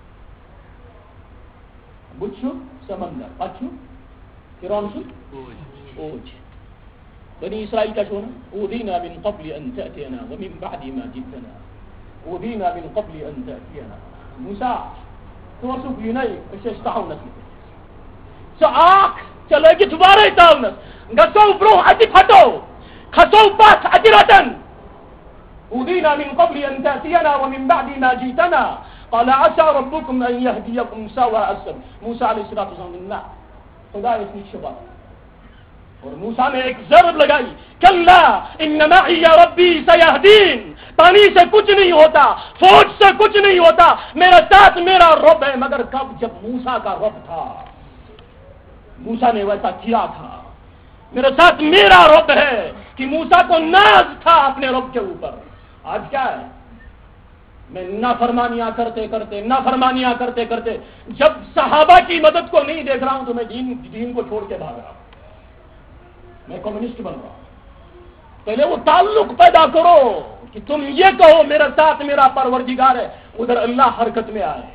Speaker 2: بچو سمندر پچو فرعون اوج. بنی اسرائیل کا چھوڑا. اوذینا من قبل ان تأتینا ومن بعد ما جئتنا. اوذینا من قبل ان تأتینا. موسیٰ توصف يناي استعونت ساق چلے گی دوبارہ تعاونت گسو برو اتی پھٹو خسو پاس اجرتن. اوذینا من قبل ان تأتینا ومن بعد ما جئتنا قال عسى ربكم ان يهديكم سواء السبيل. موسیٰ علیہ السلام نے خدا اس کی شبہ اور موسیٰ نے ایک ضرب لگائی. کلا ان معي ربي سيهدين. پانی سے کچھ نہیں ہوتا، فوج سے کچھ نہیں ہوتا، میرا ساتھ میرا رب ہے. مگر کب؟ جب موسیٰ کا رب تھا. موسیٰ نے ویسا کیا تھا. میرے ساتھ میرا رب ہے کہ موسیٰ کو ناز تھا اپنے رب کے اوپر. آج کیا ہے؟ میں نافرمانیاں کرتے کرتے جب صحابہ کی مدد کو نہیں دیکھ رہا ہوں تو میں دین کو چھوڑ کے بھاگ رہا ہوں. میں کمیونسٹ بن رہا ہوں. پہلے وہ تعلق پیدا کرو کہ تم یہ کہو میرا ساتھ میرا پروردگار ہے، ادھر اللہ حرکت میں آئے.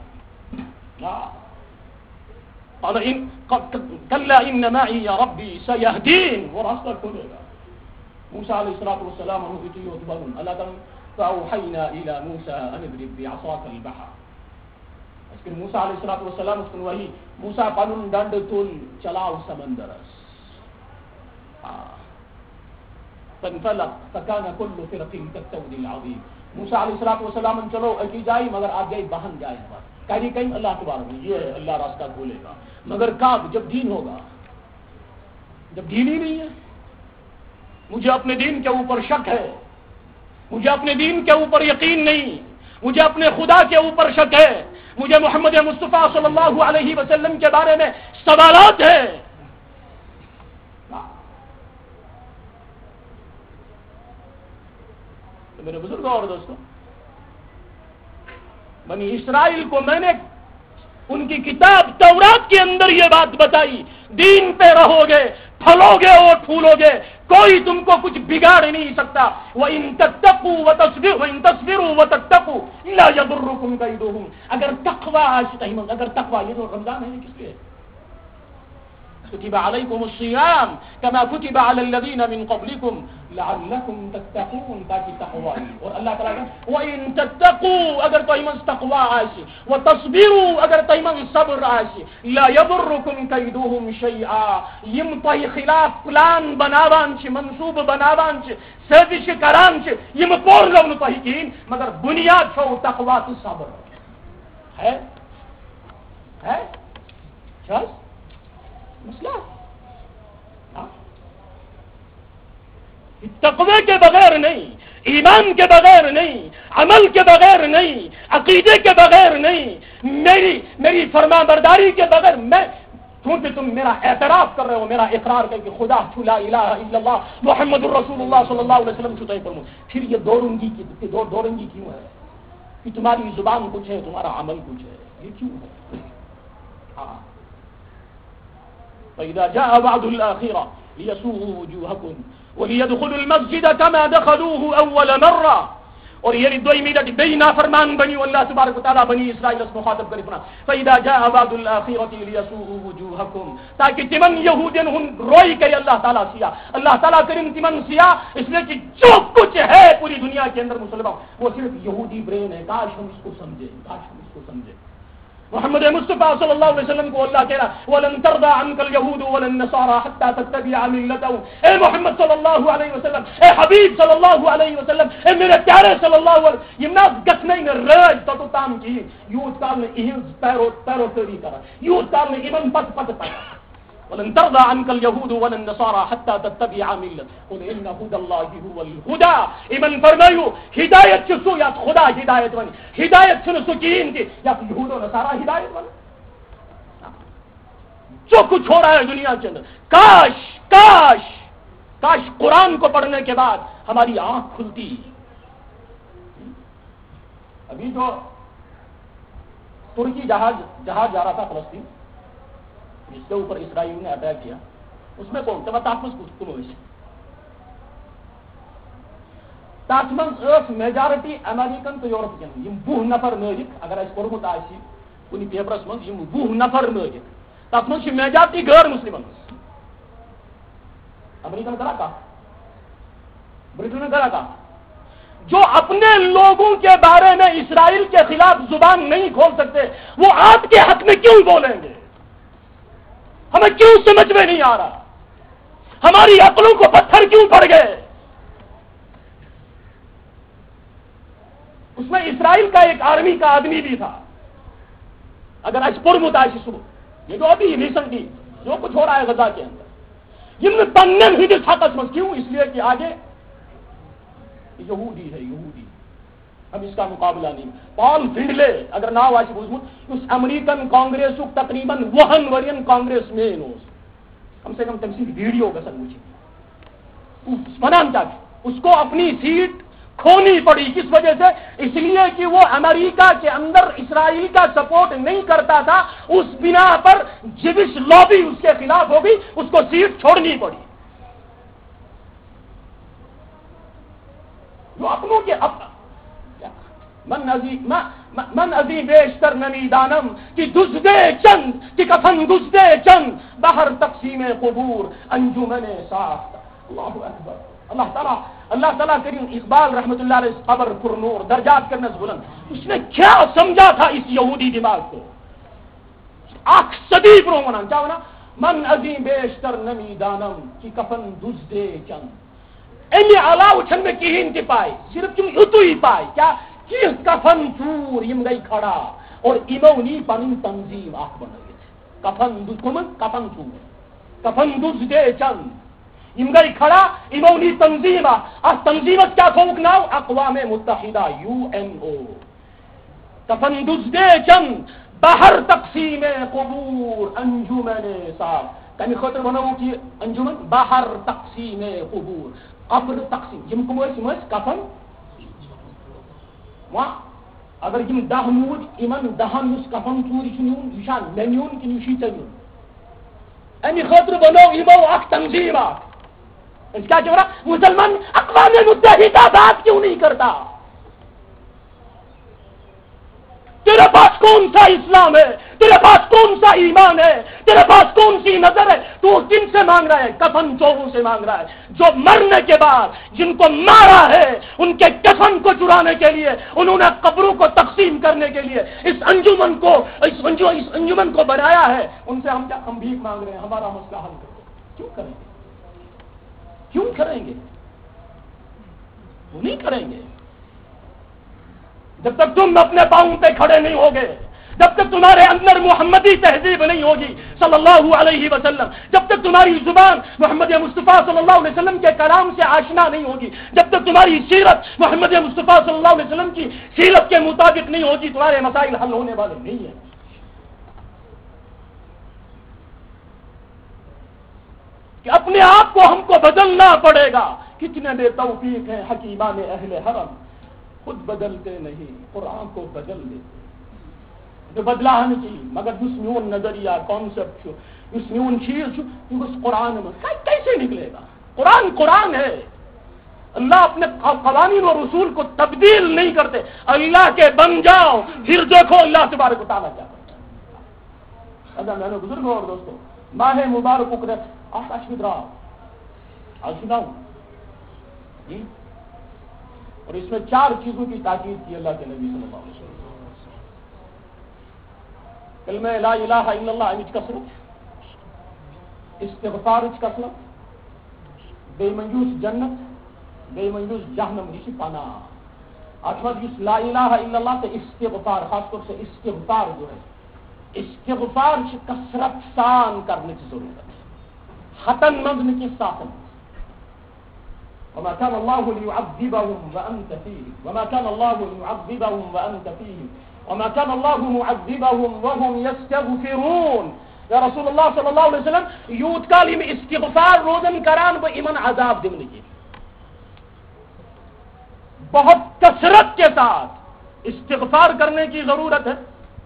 Speaker 2: کلا ان معي ربي سيهدين. وہ راستہ کھولے گا. موسیٰ علیہ السلام اللہ تعالیٰ فأوحينا إلى موسى أن اضرب بعصاك البحر. لیکن موسیٰ علیہ السلام اس کو وہی موسیٰ قانون ڈنڈ تل چلاؤ سمندرس. فانفلق فكان كل فرق كالطود العظيم. موسیٰ علیہ السلام چلو ایک جائی مگر آپ جائی بہن جائے کہیں اللہ تبارک یہ ہے اللہ راستہ کھولے گا. مگر کب؟ جب دین ہوگا. جب دین ہی نہیں ہے. مجھے اپنے دین کے اوپر شک ہے، مجھے اپنے دین کے اوپر یقین نہیں، مجھے اپنے خدا کے اوپر شک ہے، مجھے محمد مصطفیٰ صلی اللہ علیہ وسلم کے بارے میں سوالات ہیں. تو میرے بزرگوں اور دوستوں، بنی اسرائیل کو میں نے ان کی کتاب تورات کے اندر یہ بات بتائی، دین پہ رہو گے، پھلو گے اور پھولو گے، کوئی تم کو کچھ بگاڑ نہیں سکتا. وَإِن تَتَّقُوا وَتَصْبِرُوا وَتَتَّقُوا لَا يَضُرُّكُمْ كَيْدُهُمْ. اگر تقوی یہ تو رمضان ہے کس لیے؟ كتب عليكم الصيام كما كتب على الذين من قبلكم لعلكم تتقون. تاکہ تقوی. اور اللہ تعالیٰ کا وَإِن تَتَّقُوا اگر تو ایمان تقوی آشی وَتَصْبِرُوا اگر تو ایمان صبر آشی لَا يَضُرُّكُمْ كَيْدُهُمْ شَيْئًا. یم تو خلاف پلان بناوان چھ منصوب بناوان چھ سازش کران چھ یم پور لون تو کین مگر بنیاد چھو تقوی تو صبر ہے چل مسئلہ. تقوی کے بغیر نہیں، ایمان کے بغیر نہیں، عمل کے بغیر نہیں، عقیدے کے بغیر نہیں، میری فرما برداری کے بغیر میں کیونکہ تم میرا اعتراف کر رہے ہو، میرا اقرار کر کہ خدا لا الہ الا اللہ محمد الرسول اللہ صلی اللہ علیہ وسلم چھٹائی فرمو. پھر یہ دو رنگی کیوں ہے کہ تمہاری زبان کچھ ہے تمہارا عمل کچھ ہے؟ یہ کیوں ہے؟ فإذا جاء وعد الآخرة ليسوءوا وجوهكم وليدخلوا المسجد كما دخلوه اول مره. اور یہ دوئی میرا بے نافرمان بنی اللہ تبارک و تعالی بنی اسرائیل اس مخاطب کری فنا فاذا جاء وعد الاخره ليسوءوا وجوهكم تاکہ تمن یہودین ہن روئی کہ اللہ تعالی سیا اللہ تعالی کریم تمن سیا اس لیے کہ جو کچھ ہے پوری دنیا کے اندر مسلمان وہ صرف یہودی برین ہے. کاش ہم اس کو سمجھیں, کاش ہم اس کو سمجھیں. محمد مصطفیٰ صلی اللہ علیہ وسلم کو اللہ کہہ رہا وَلَن تَرْضَىٰ عَنْكَ الْيَهُودُ وَلَا النَّصَارَىٰ حَتَّىٰ تَتَّبِعَ مِلَّتَهُمْ. اے محمد صلی اللہ علیہ وسلم, اے حبیب صلی اللہ علیہ وسلم, اے میرے پیارے صلی اللہ علیہ وسلم, یہ ناس گسنین راج تو تام کی یوت کال نے ایہنز پیرو تری کرا یوت کال نے ایمن پت پت پت وَلَن تَرْضَىٰ عَنْكَ الْيَهُودُ وَلَا النَّصَارَىٰ حَتَّىٰ تَتَّبِعَ مِلَّتَهُمْ قُلْ إِنَّ هُدَى اللَّهِ هُوَ الْهُدَىٰ. ایمن فرمایو ہدایت چسو یا خدا ہدایت ونی ہدایت چن سکین کی یا یہود و نصارا ہدایت ونی جو کچھ ہو رہا ہے دنیا کے اندر. کاش کاش کاش قرآن کو پڑھنے کے بعد ہماری آنکھ کھلتی. ابھی جو ترکی جہاز جا رہا تھا فلسطین جس کے اوپر اسرائیل نے اٹیک کیا اس میں کون تحفظ میجارٹی امریکن تو یورپین وہ نفر مالک اگر اس پورمت آسی کن پیپرس من وہ نفر مالک تک من میجارٹی غیر مسلمن امریکن کرا کا برٹن کرا کا جو اپنے لوگوں کے بارے میں اسرائیل کے خلاف زبان نہیں کھول سکتے وہ آپ کے حق میں کیوں بولیں گے؟ ہمیں کیوں سمجھ میں نہیں آ رہا؟ ہماری عقلوں کو پتھر کیوں پڑ گئے؟ اس میں اسرائیل کا ایک آرمی کا آدمی بھی تھا. اگر اجپور متاثر صبح یہ جو ابھی ریسنٹلی جو کچھ ہو رہا ہے غزہ کے اندر یہ پنن ہی حقت میں کیوں؟ اس لیے کہ آگے یہودی ہے یہودی اب اس کا مقابلہ نہیں. پال فنڈلے اگر ناو آسی بوزمت اس امریکن کانگریس تقریباً وہن ورین کانگریس میں کم سے کم تمسی ویڈیو کا سر مجھے منان تک اس کو اپنی سیٹ کھونی پڑی. کس وجہ سے؟ اس لیے کہ وہ امریکہ کے اندر اسرائیل کا سپورٹ نہیں کرتا تھا. اس بنا پر جوش لابی اس کے خلاف ہوگی اس کو سیٹ چھوڑنی پڑی. جو اپنوں کے من ازی بیشتر نمی دانم کہ دزدے چند کہ کفن گزدے چند بہر تقسیم قبور انجمن ساخت. اللہ اکبر. اللہ تعالیٰ کریم اقبال رحمت اللہ علیہ قبر پر نور درجات کرنے سے بلند اس نے کیا سمجھا تھا اس یہودی دماغ کو؟ آخ صدی پر ہونا کیا ہونا من ازی بیشتر نمی دانم کہ کفن دزدے چند ایمی علاو چھن میں کہیں تی پائے صرف تم اتو ہی پائے کیا کہ کفن چور یم گئی کھڑا اور ایمونی پنن تنظیم آخ بنا گئے کفن دز کمن کفن چور کفن دزدے چند یم گئی کھڑا ایمونی تنظیم اس تنظیمت کیا تھوک ناو اقوام متحدہ UNO کفن دزدے چند بہر تقسیم قبور انجمن صاحب کمی خطر بناو کی انجمن بہر تقسیم قبور قبر تقسیم یم کمویس کفن وہاں اگر یم دہ مود ایمن دہن اس کفن چوری چنیون نشان لنیون کی نشی چنیون امی خطر بناو ایمو اک تنظیم اس کا جو رہا مسلمان اقوام متحدہ بات کیوں نہیں کرتا؟ تیرے پاس کون سا اسلام ہے؟ تیرے پاس کون سا ایمان ہے؟ تیرے پاس کون سی نظر ہے؟ تو کن سے مانگ رہا ہے؟ کفن چوروں سے مانگ رہا ہے جو مرنے کے بعد جن کو مارا ہے ان کے کفن کو چرانے کے لیے انہوں نے قبروں کو تقسیم کرنے کے لیے اس انجمن کو بنایا ہے. ان سے ہم بھیک مانگ رہے ہیں ہمارا مسئلہ حل کرو. کیوں کریں گے؟ کیوں کریں گے؟ وہ نہیں کریں گے جب تک تم اپنے پاؤں پہ کھڑے نہیں ہوگے, جب تک تمہارے اندر محمدی تہذیب نہیں ہوگی صلی اللہ علیہ وسلم, جب تک تمہاری زبان محمد مصطفیٰ صلی اللہ علیہ وسلم کے کلام سے آشنا نہیں ہوگی, جب تک تمہاری سیرت محمد مصطفیٰ صلی اللہ علیہ وسلم کی سیرت کے مطابق نہیں ہوگی تمہارے مسائل حل ہونے والے نہیں ہیں. کہ اپنے آپ کو ہم کو بدلنا پڑے گا. کتنے بے توفیق ہیں حکیمان اہل حرم, خود بدلتے نہیں قرآن کو بدل دیتے. جو بدلا نہیں چاہیے مگر دشمن نظریہ کانسیپٹ اس میون چیز یہ قرآن میں کیسے نکلے گا؟ قرآن ہے. اللہ اپنے قوانین اور رسول کو تبدیل نہیں کرتے. اللہ کے بن جاؤ پھر دیکھو اللہ تبارک و تعالیٰ کیا کرتا ہے. اللہ میں نے بزرگوں اور دوستوں ماہ مبارک کو آکاش میں رہا آج سناؤں جی. اور اس میں 4 چیزوں کی تاکید کی اللہ کے نبی صلی اللہ علیہ وسلم. کلمہ لا الہ الا اللہ امچ کثرت، استغفار اچ کثرت، بے منجوس جنت بے منجوس جہنم اسی پناہ. احمد اس لا الہ الا اللہ سے استغفار، خاص طور سے استغفار جو ہے استغفار سے کثرت سان کرنے کی ضرورت ہے. ختن مند کی ساتن وما كان الله ليعذبهم وانت فيهم وما كان الله ليعذبهم وانت فيهم وما كان الله معذبهم وهم يستغفرون. یا رسول اللہ صلی اللہ علیہ وسلم یوت کالی میں استغفار روزن کران و ایمن عذاب دمنے کی بہت کثرت کے ساتھ استغفار کرنے کی ضرورت ہے.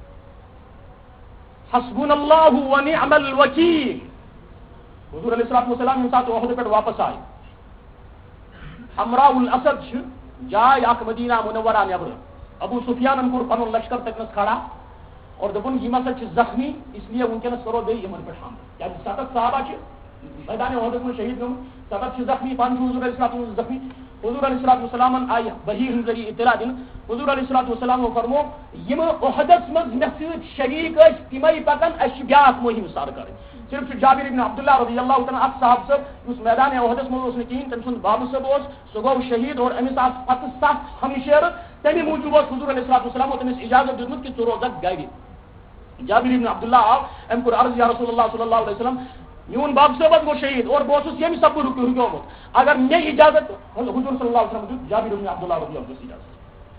Speaker 2: حسبنا اللہ و نعم الوکیل. حضور علیہ الصلوۃ والسلام کے ساتھ عہد پر واپس آئے. حمراء الاسد جائے اخ مدینہ منورہ نبر. ابو سفیان کو پن لشکر تکنس کھڑا اور دپن یہ مسا زخمی اس لیے ونکس کرو بے یمن پہ حملہ. یا 7 صحابہ میدان عہد میں شہید گم 7 زخمی 5 حضور علیہ الصلوۃ زخمی. حضور علیہ الصلوۃ والسلام آئی وحی ہند ذریعہ اطلاع دن. حضور علیہ الصلوۃ والسلام فرمو یم عہدس مز مے سۭتۍ شریک ٲسۍ تمے پکن اَسہِ چھِ بیاکھ مہم سار کرٕنۍ. صرف جابر ابن عبداللہ رضی اللہ تعالیٰ اخ صاحب صاحب اس میدان عہدس مز اوس نہٕ کہین تم سند باب صاحب اوس سہ گو شہید اور امس آس پتہ 7 ہمشیر. تمہ موجوب اوس حضور علیہ الصلوۃ والسلام تمس اجازت دیتمت کہ ژٕ روزکھ گرِ. جابر ابن عبداللہ آو ام کور عرض یا رسول اللہ صلی اللہ علیہ وسلم میون باب صاحب گو شہید اور بہت یمہ سب رکیومت اگر مے اجازت حضور صلی اللہ علیہ وسلم جابر ابن عبداللہ رضی اللہ عنہ اجازت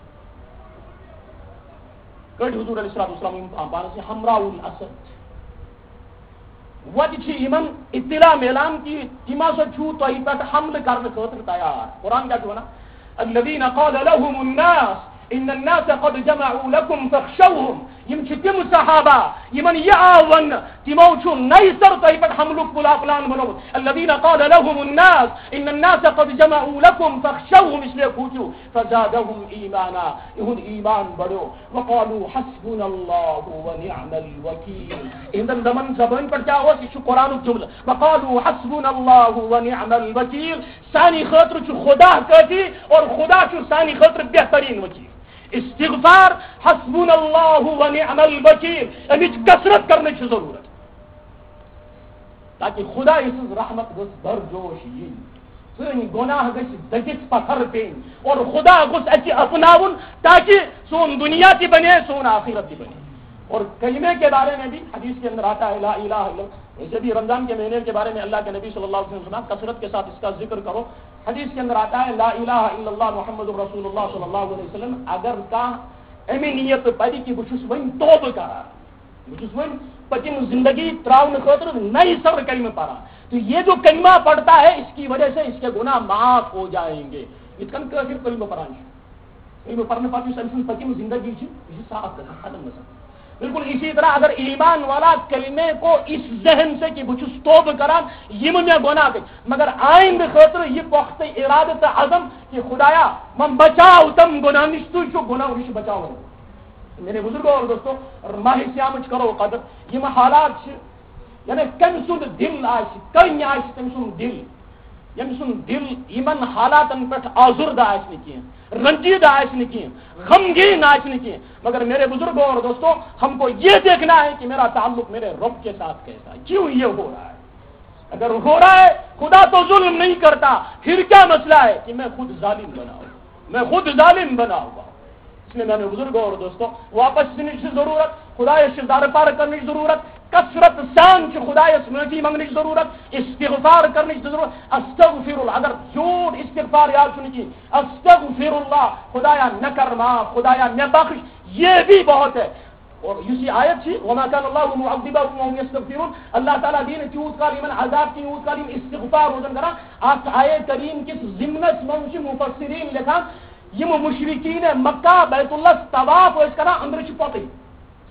Speaker 2: کڑ حضور علیہ الصلوۃ والسلام پانس سے حمراء الاسد وجہ یمن اطلاع میلان کی تم ہسا چھو تہ پہ حملہ کرنے خاطر تیار. قرآن کیا ونان الذین قال لهم الناس ان الناس قد جمعوا لكم فاخشوهم. یم چھ تم صحابہ یمن یہ آون تمو چھ نئی سر تہ پہ حملہ پلان بنوت. الذین قال لهم الناس ان الناس قد جمعوا لكم فاخشوهم اس لیے پوچھو فزادهم ایمانا یہود ایمان بڑھو. وقالوا حسبنا الله ونعم الوکیل. ان دمن زبان پر کیا ہو اس قرآن جملہ وقالوا حسبنا الله ونعم الوکیل. ثانی خاطر چھ خدا کافی اور خدا چھ ثانی خاطر بہترین وکیل. استغفار حسبنا اللہ و نعم الوکیل امچ کثرت کرنے کی ضرورت تاکہ خدا اس رحمت گس بر جوش ین سن گناہ گس دگت پتھر پین اور خدا گس اچ اپناون تاکہ سون دنیا کی بنے سون آخرت کی بنے. اور کلمے کے بارے میں بھی حدیث کے اندر آتا ہے لا الہ الا اللہ. ویسے بھی رمضان کے مہینے کے بارے میں اللہ کے نبی صلی اللہ علیہ وسلم کثرت کے ساتھ اس کا ذکر کرو. حدیث کے اندر آتا ہے لا الہ الا اللہ محمد رسول اللہ صلی اللہ علیہ وسلم اگر کا امی نیت پڑی کہ بچس ون توبہ کرا بچس ون پتم زندگی تراؤن خاطر نئی سر کلمہ پڑھا تو یہ جو کلمہ پڑھتا ہے اس کی وجہ سے اس کے گناہ معاف ہو جائیں گے. اس کا کافر کلمہ پڑھان کلمہ پڑھنے پر پتم زندگی صاف ختم نہ. بالکل اسی طرح اگر ایمان والا کلمے کو اس ذہن سے کہ بچس توبہ کران یم میں گناہ گئی مگر آئند خاطر یہ پختہ ارادت عزم کہ خدایا من بچاؤ تم گناہ نش تو گناہ نش بچاؤ. میرے بزرگوں اور دوستوں ماہ سیام کرو قدر یم حالات یعنی کم سند دل آس کن آس تم سند دل یم سند دل یمن حالاتن پہ آزردہ آس کی رنجیدہ آس کی غمگین آس کی مگر میرے بزرگوں اور دوستوں ہم کو یہ دیکھنا ہے کہ میرا تعلق میرے رب کے ساتھ کیسا ہے. کیوں یہ ہو رہا ہے؟ اگر ہو رہا ہے خدا تو ظلم نہیں کرتا پھر کیا مسئلہ ہے کہ میں خود ظالم بنا ہوا. اس لیے میرے بزرگوں اور دوستوں واپس سننے کی ضرورت خدا سے دار پار کرنے کی ضرورت کثرت سان سے خدا سے معافی مانگنے کی ضرورت استغفار کرنے کی ضرورت. استغفر اللہ اگر جھوٹ استغفار یاد سنی کی استغفر اللہ خدایا نہ کر معاف خدایا نہ بخش یہ بھی بہت ہے. اور اسی آیت سے وما كان الله معذبهم وهم يستغفرون اللہ تعالیٰ دین چوت کا لیمن عذاب کی چوت کا لیم استغفار روزن کرا. آج آیت کریم کے ضمنت منشی مفسرین لکھا یم مشرکین مکہ بیت اللہ طواف اس کرا اندر چھ پتہ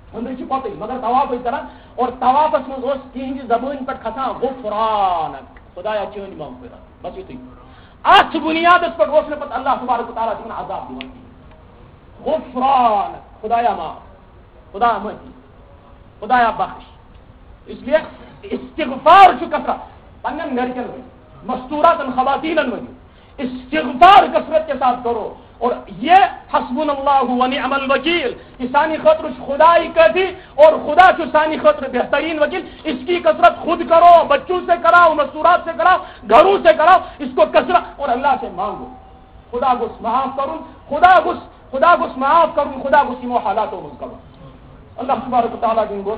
Speaker 2: اندر پتہ مگر طواف کران اور طوافس مز تہندِ زبان پہ کھسان غفرانک خدایا چٲنۍ مغفرت بس یتھُے اتھ بنیادس پہ اوس مےٚ پتہٕ اللہ تبارک و تعالیٰ تمن عذاب دِوان غفرانک خدایا معاف خدایا معافی خدایا بخش اس لیے استغفار چھُ کثرت پنن گھرکن مستورات خواتین استغفار کثرت کے ساتھ کرو اور یہ حسبنا اللہ و نعم الوکیل کہ سانی خاطر خدائی کافی اور خدا چھو سانی خاطر بہترین وکیل اس کی کثرت خود کرو بچوں سے کراؤ مستورات سے کراؤ گھروں سے کراؤ اس کو کثرت اور اللہ سے مانگو خدا گس معاف کروں خدا گس معاف کروں خدا گس یمو حالاتو مز کروں اللہ تبارک و تعالیٰ دین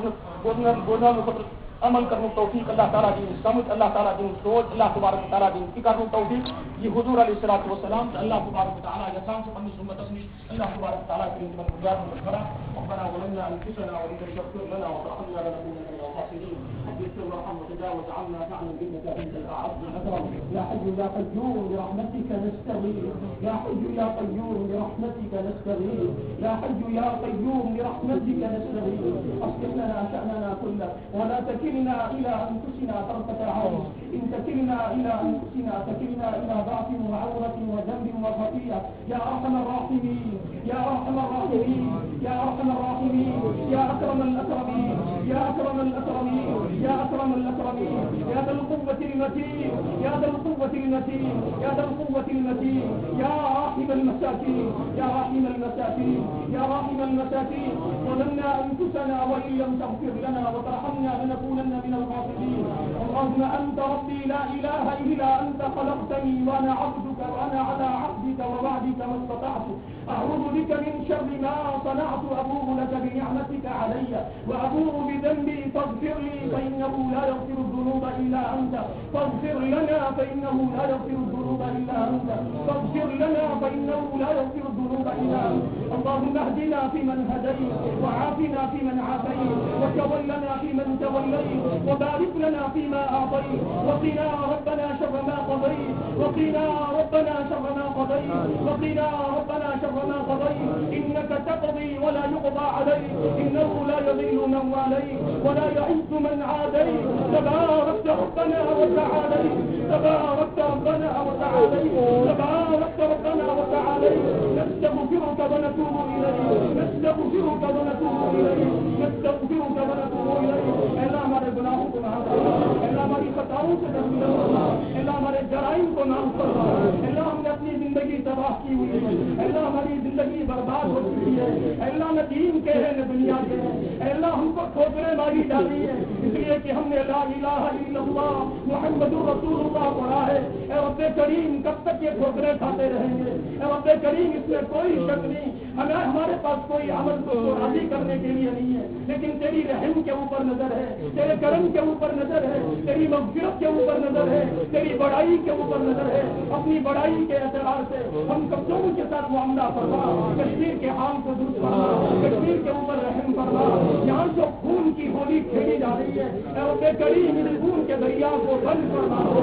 Speaker 2: بوزنا خاطر عمل کرنے توفیق اللہ تعالیٰ دین سمجھ اللہ تعالیٰ دین سوچ اللہ تبارک و تعالیٰ دین فکر توفیق یہ حضور علیہ الصلوۃ والسلام اللہ تبارک و تعالیٰ یسان سے پنی سنت اسنی اللہ تبارک و تعالیٰ کی من بنیاد مشورہ ربنا ظلمنا انفسنا وان لم تغفر لنا وترحمنا لنكونن من الخاسرين اغفر وارحم وتجاوز عنا فاعلم انك انت الاعز الاكرم يا حي يا قيوم برحمتك نستغيث يا حي يا قيوم برحمتك نستغيث يا حي يا قيوم برحمتك نستغيث اصلح لنا شأننا كله ولا تكلنا إلى أنفسنا طرفة عين إن تكلنا إلى أنفسنا تكلنا إلى ضعف وعورة وذنب وخطيئة يا أرحم الراحمين يا أرحم الراحمين يا أرحم الراحمين يا أكرم الأكرمين يا أكرم الأكرمين يا أكرم الأكرمين يا ذا القوة المتين يا ذا القوة المتين يا ذا القوة المتين يا راحم المساكين يا راحم المساكين يا راحم المساكين ظلمنا أنفسنا وإن لم تغفر لنا وترحمنا لنكونن من الخاسرين اللهم أنت ربي لا إله إلا أنت خلقتني وأنا عبدك وأنا على عهدك ووعدك ما استطعت أعوذ بك من شر ما صنعت أبوء لك بنعمتك علي وأبوء بذنبي فاغفر لي فإنه لا يغفر الذنوب إلا أنت فاغفر لنا فإنه لا يغفر الذنوب إلا أنت فاغفر لنا فإنه لا يغفر الذنوب إلا أنت اللهم اهدنا فيمن هديت وعافنا فيمن عافيت وتولنا فيمن توليت وبارك لنا فيما أعطيت وقنا ربنا شر ما قضيت وقنا ربنا شر ما قضيت وقنا ربنا شر ما قضيت إنك تقضي ولا يقضى عليك إنه لا يضل من واليت ولا يعز من عاديت تباركت ربنا وتعاليت تباركت ربنا وتعاليت تباركت ربنا وتعاليت نستغفرك ونتوب إليك نستغفرك ونتوب إليك نستغفرك ونتوب إليك اللہ ہمارے گناہوں کو معاف فرما اللہ ہماری خطاؤں سے درگزر فرما اللہ ہمارے جرائم کو معاف فرما اللہ ہم نے اپنی زندگی تباہ کی ہوئی ہے اللہ ہماری زندگی برباد ہو چکی ہے اللہ نہ دین کے ہے نہ دنیا کے ہے اللہ ہم کو ٹھوکریں ماری جاتی ہے اس لیے کہ ہم نے لا الہ الا اللہ محمد رسول اللہ پڑھا ہے اے رب کریم کب تک یہ ٹھوکریں کھاتے رہیں گے اے رب کریم اس میں کوئی شک نہیں ہمارے پاس کوئی عمل کو راضی کرنے کے لیے نہیں ہے لیکن تیری رحم کے اوپر نظر ہے تیرے کرم کے اوپر نظر ہے تیری مغفرت کے اوپر نظر ہے تیری بڑائی کے اوپر نظر ہے اپنی بڑائی کے اعتبار سے ہم کمزوروں کے ساتھ معاملہ فرما کشمیر کے حال کو درست فرما کشمیر کے اوپر رحم فرما یہاں جو خون کی ہولی کھیلی جا رہی ہے اے رب کریم اس خون کے دریا کو بند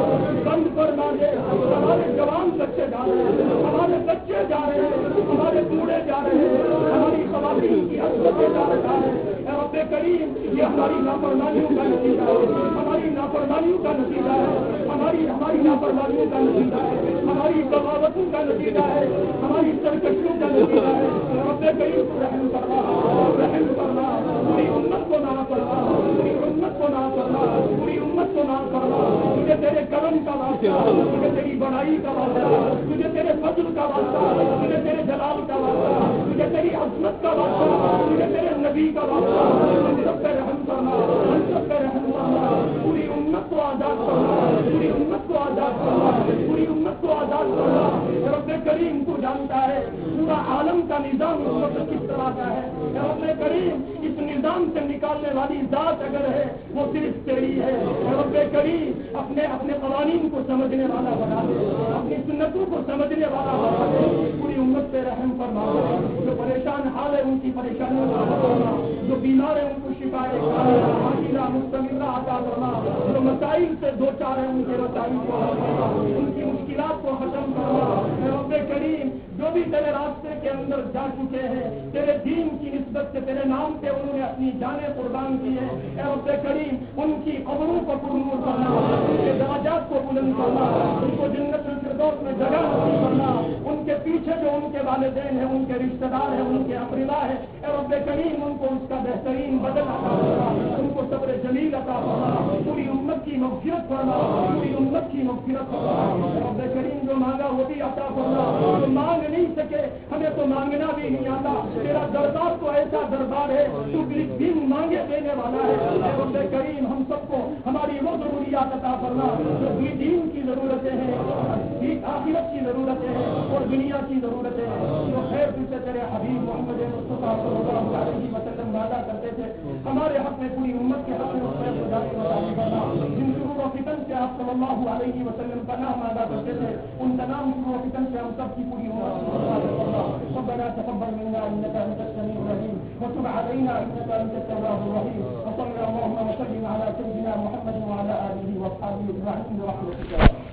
Speaker 2: فرما دے ہمارے جوان بچے جا رہے ہیں ہمارے بچے جا رہے ہیں ہمارے بوڑھے جا رہے ہیں ہماری خواتین کی حسرتیں جا رہے ہیں اے رب کریم یہ ہماری نافرمانیوں کا نتیجہ ہے ہماری نافرمانیوں کا نتیجہ ہے ہماری نافرمانیوں کا نتیجہ ہے ہماری بغاوتوں کا نتیجہ ہے ہماری سرکشیوں کا نتیجہ ہے رب کریم کو رحم کرنا پوری امت کو نہ کرنا پوری امت کو نہ کرنا پوری امت کو نہ کرنا تجھے تیرے کرم کا واسطہ تجھے تیری بڑائی کا واسطہ تجھے تیرے فضل کا واسطہ تجھے تیرے جلال کا واسطہ تجھے تیری عظمت کا واسطہ تجھے تیرے نبی کا واسطہ ہم سب پہ رحم کرنا ہم سب پہ رحم کرنا پوری امت کو آزاد کرنا پوری امت کو آزاد کرنا پوری امت کو آزاد کرنا رب کریم کو جانتا ہے پورا عالم کا نظام اس وقت کس طرح کا ہے رب کریم اس نظام سے نکالنے والی ذات اگر ہے وہ صرف تیری ہے رب کریم اپنے قوانین کو سمجھنے والا بنا دے اپنی سنتوں کو سمجھنے والا بنا دے پوری امت پہ رحم فرما جو پریشان حال ہے ان کی پریشانیوں کا حل کرنا جو بیمار ہے ان کو شفائے عاجلہ مستمرہ عطا کرنا جو مسائل سے دو چار ہیں ان کے مسائل کو حل کرنا ان کی مشکلات کو ختم کرنا رب کریم جو جو بھی تیرے راستے کے اندر جا چکے ہیں، تیرے دین کی نسبت سے تیرے نام پہ انہوں نے اپنی جانیں قربان کی ہیں، اے رب کریم ان کی قبروں کو پرنور کرنا، ان کے درجات کو بلند کرنا، ان کو جنت الفردوس میں جگہ نصیب کرنا، ان کے پیچھے جو ان کے والدین ہیں، ان کے رشتہ دار ہیں، ان کے اقربا ہیں، اے رب کریم ان کو اس کا بہترین بدل عطا کرنا، ان کو صبر جمیل عطا کرنا، پوری امت کی مغفرت کرنا، پوری امت کی مغفرت کرنا، اے رب کریم جو مانگا وہ بھی عطا کرنا، جو مانگ نہیں سکے ہمیں تو مانگنا بھی نہیں آتا، تیرا دربار تو ایسا دربار ہے تو بن مانگے دینے والا ہے، اے رب کریم ہم سب کو ہماری وہ ضروریات عطا کرنا جو دین کی ضرورتیں ہیں، آخرت کی ضرورتیں ہیں اور دنیا کی ضرورتیں ہیں، جو خیر سے تیرے حبیب محمد مصطفیٰ صلی اللہ علیہ وسلم وعدہ کرتے تھے، ہمارے حق میں پوری امت کے حق میں اس خیر کو جاری وعدہ کرنا، جن شرور و فتن سے آپ صلی اللہ علیہ وسلم پناہ مانگا کرتے تھے، ان تمام شرور و فتن سے ہم سب کی پوری امت کو حفاظت کرنا، ربنا تقبل منا انك انت السميع العليم وتب علينا انك انت التواب الرحيم، وصلى اللهم وسلم على سيدنا محمد وعلى اله واصحابه اجمعين برحمتك.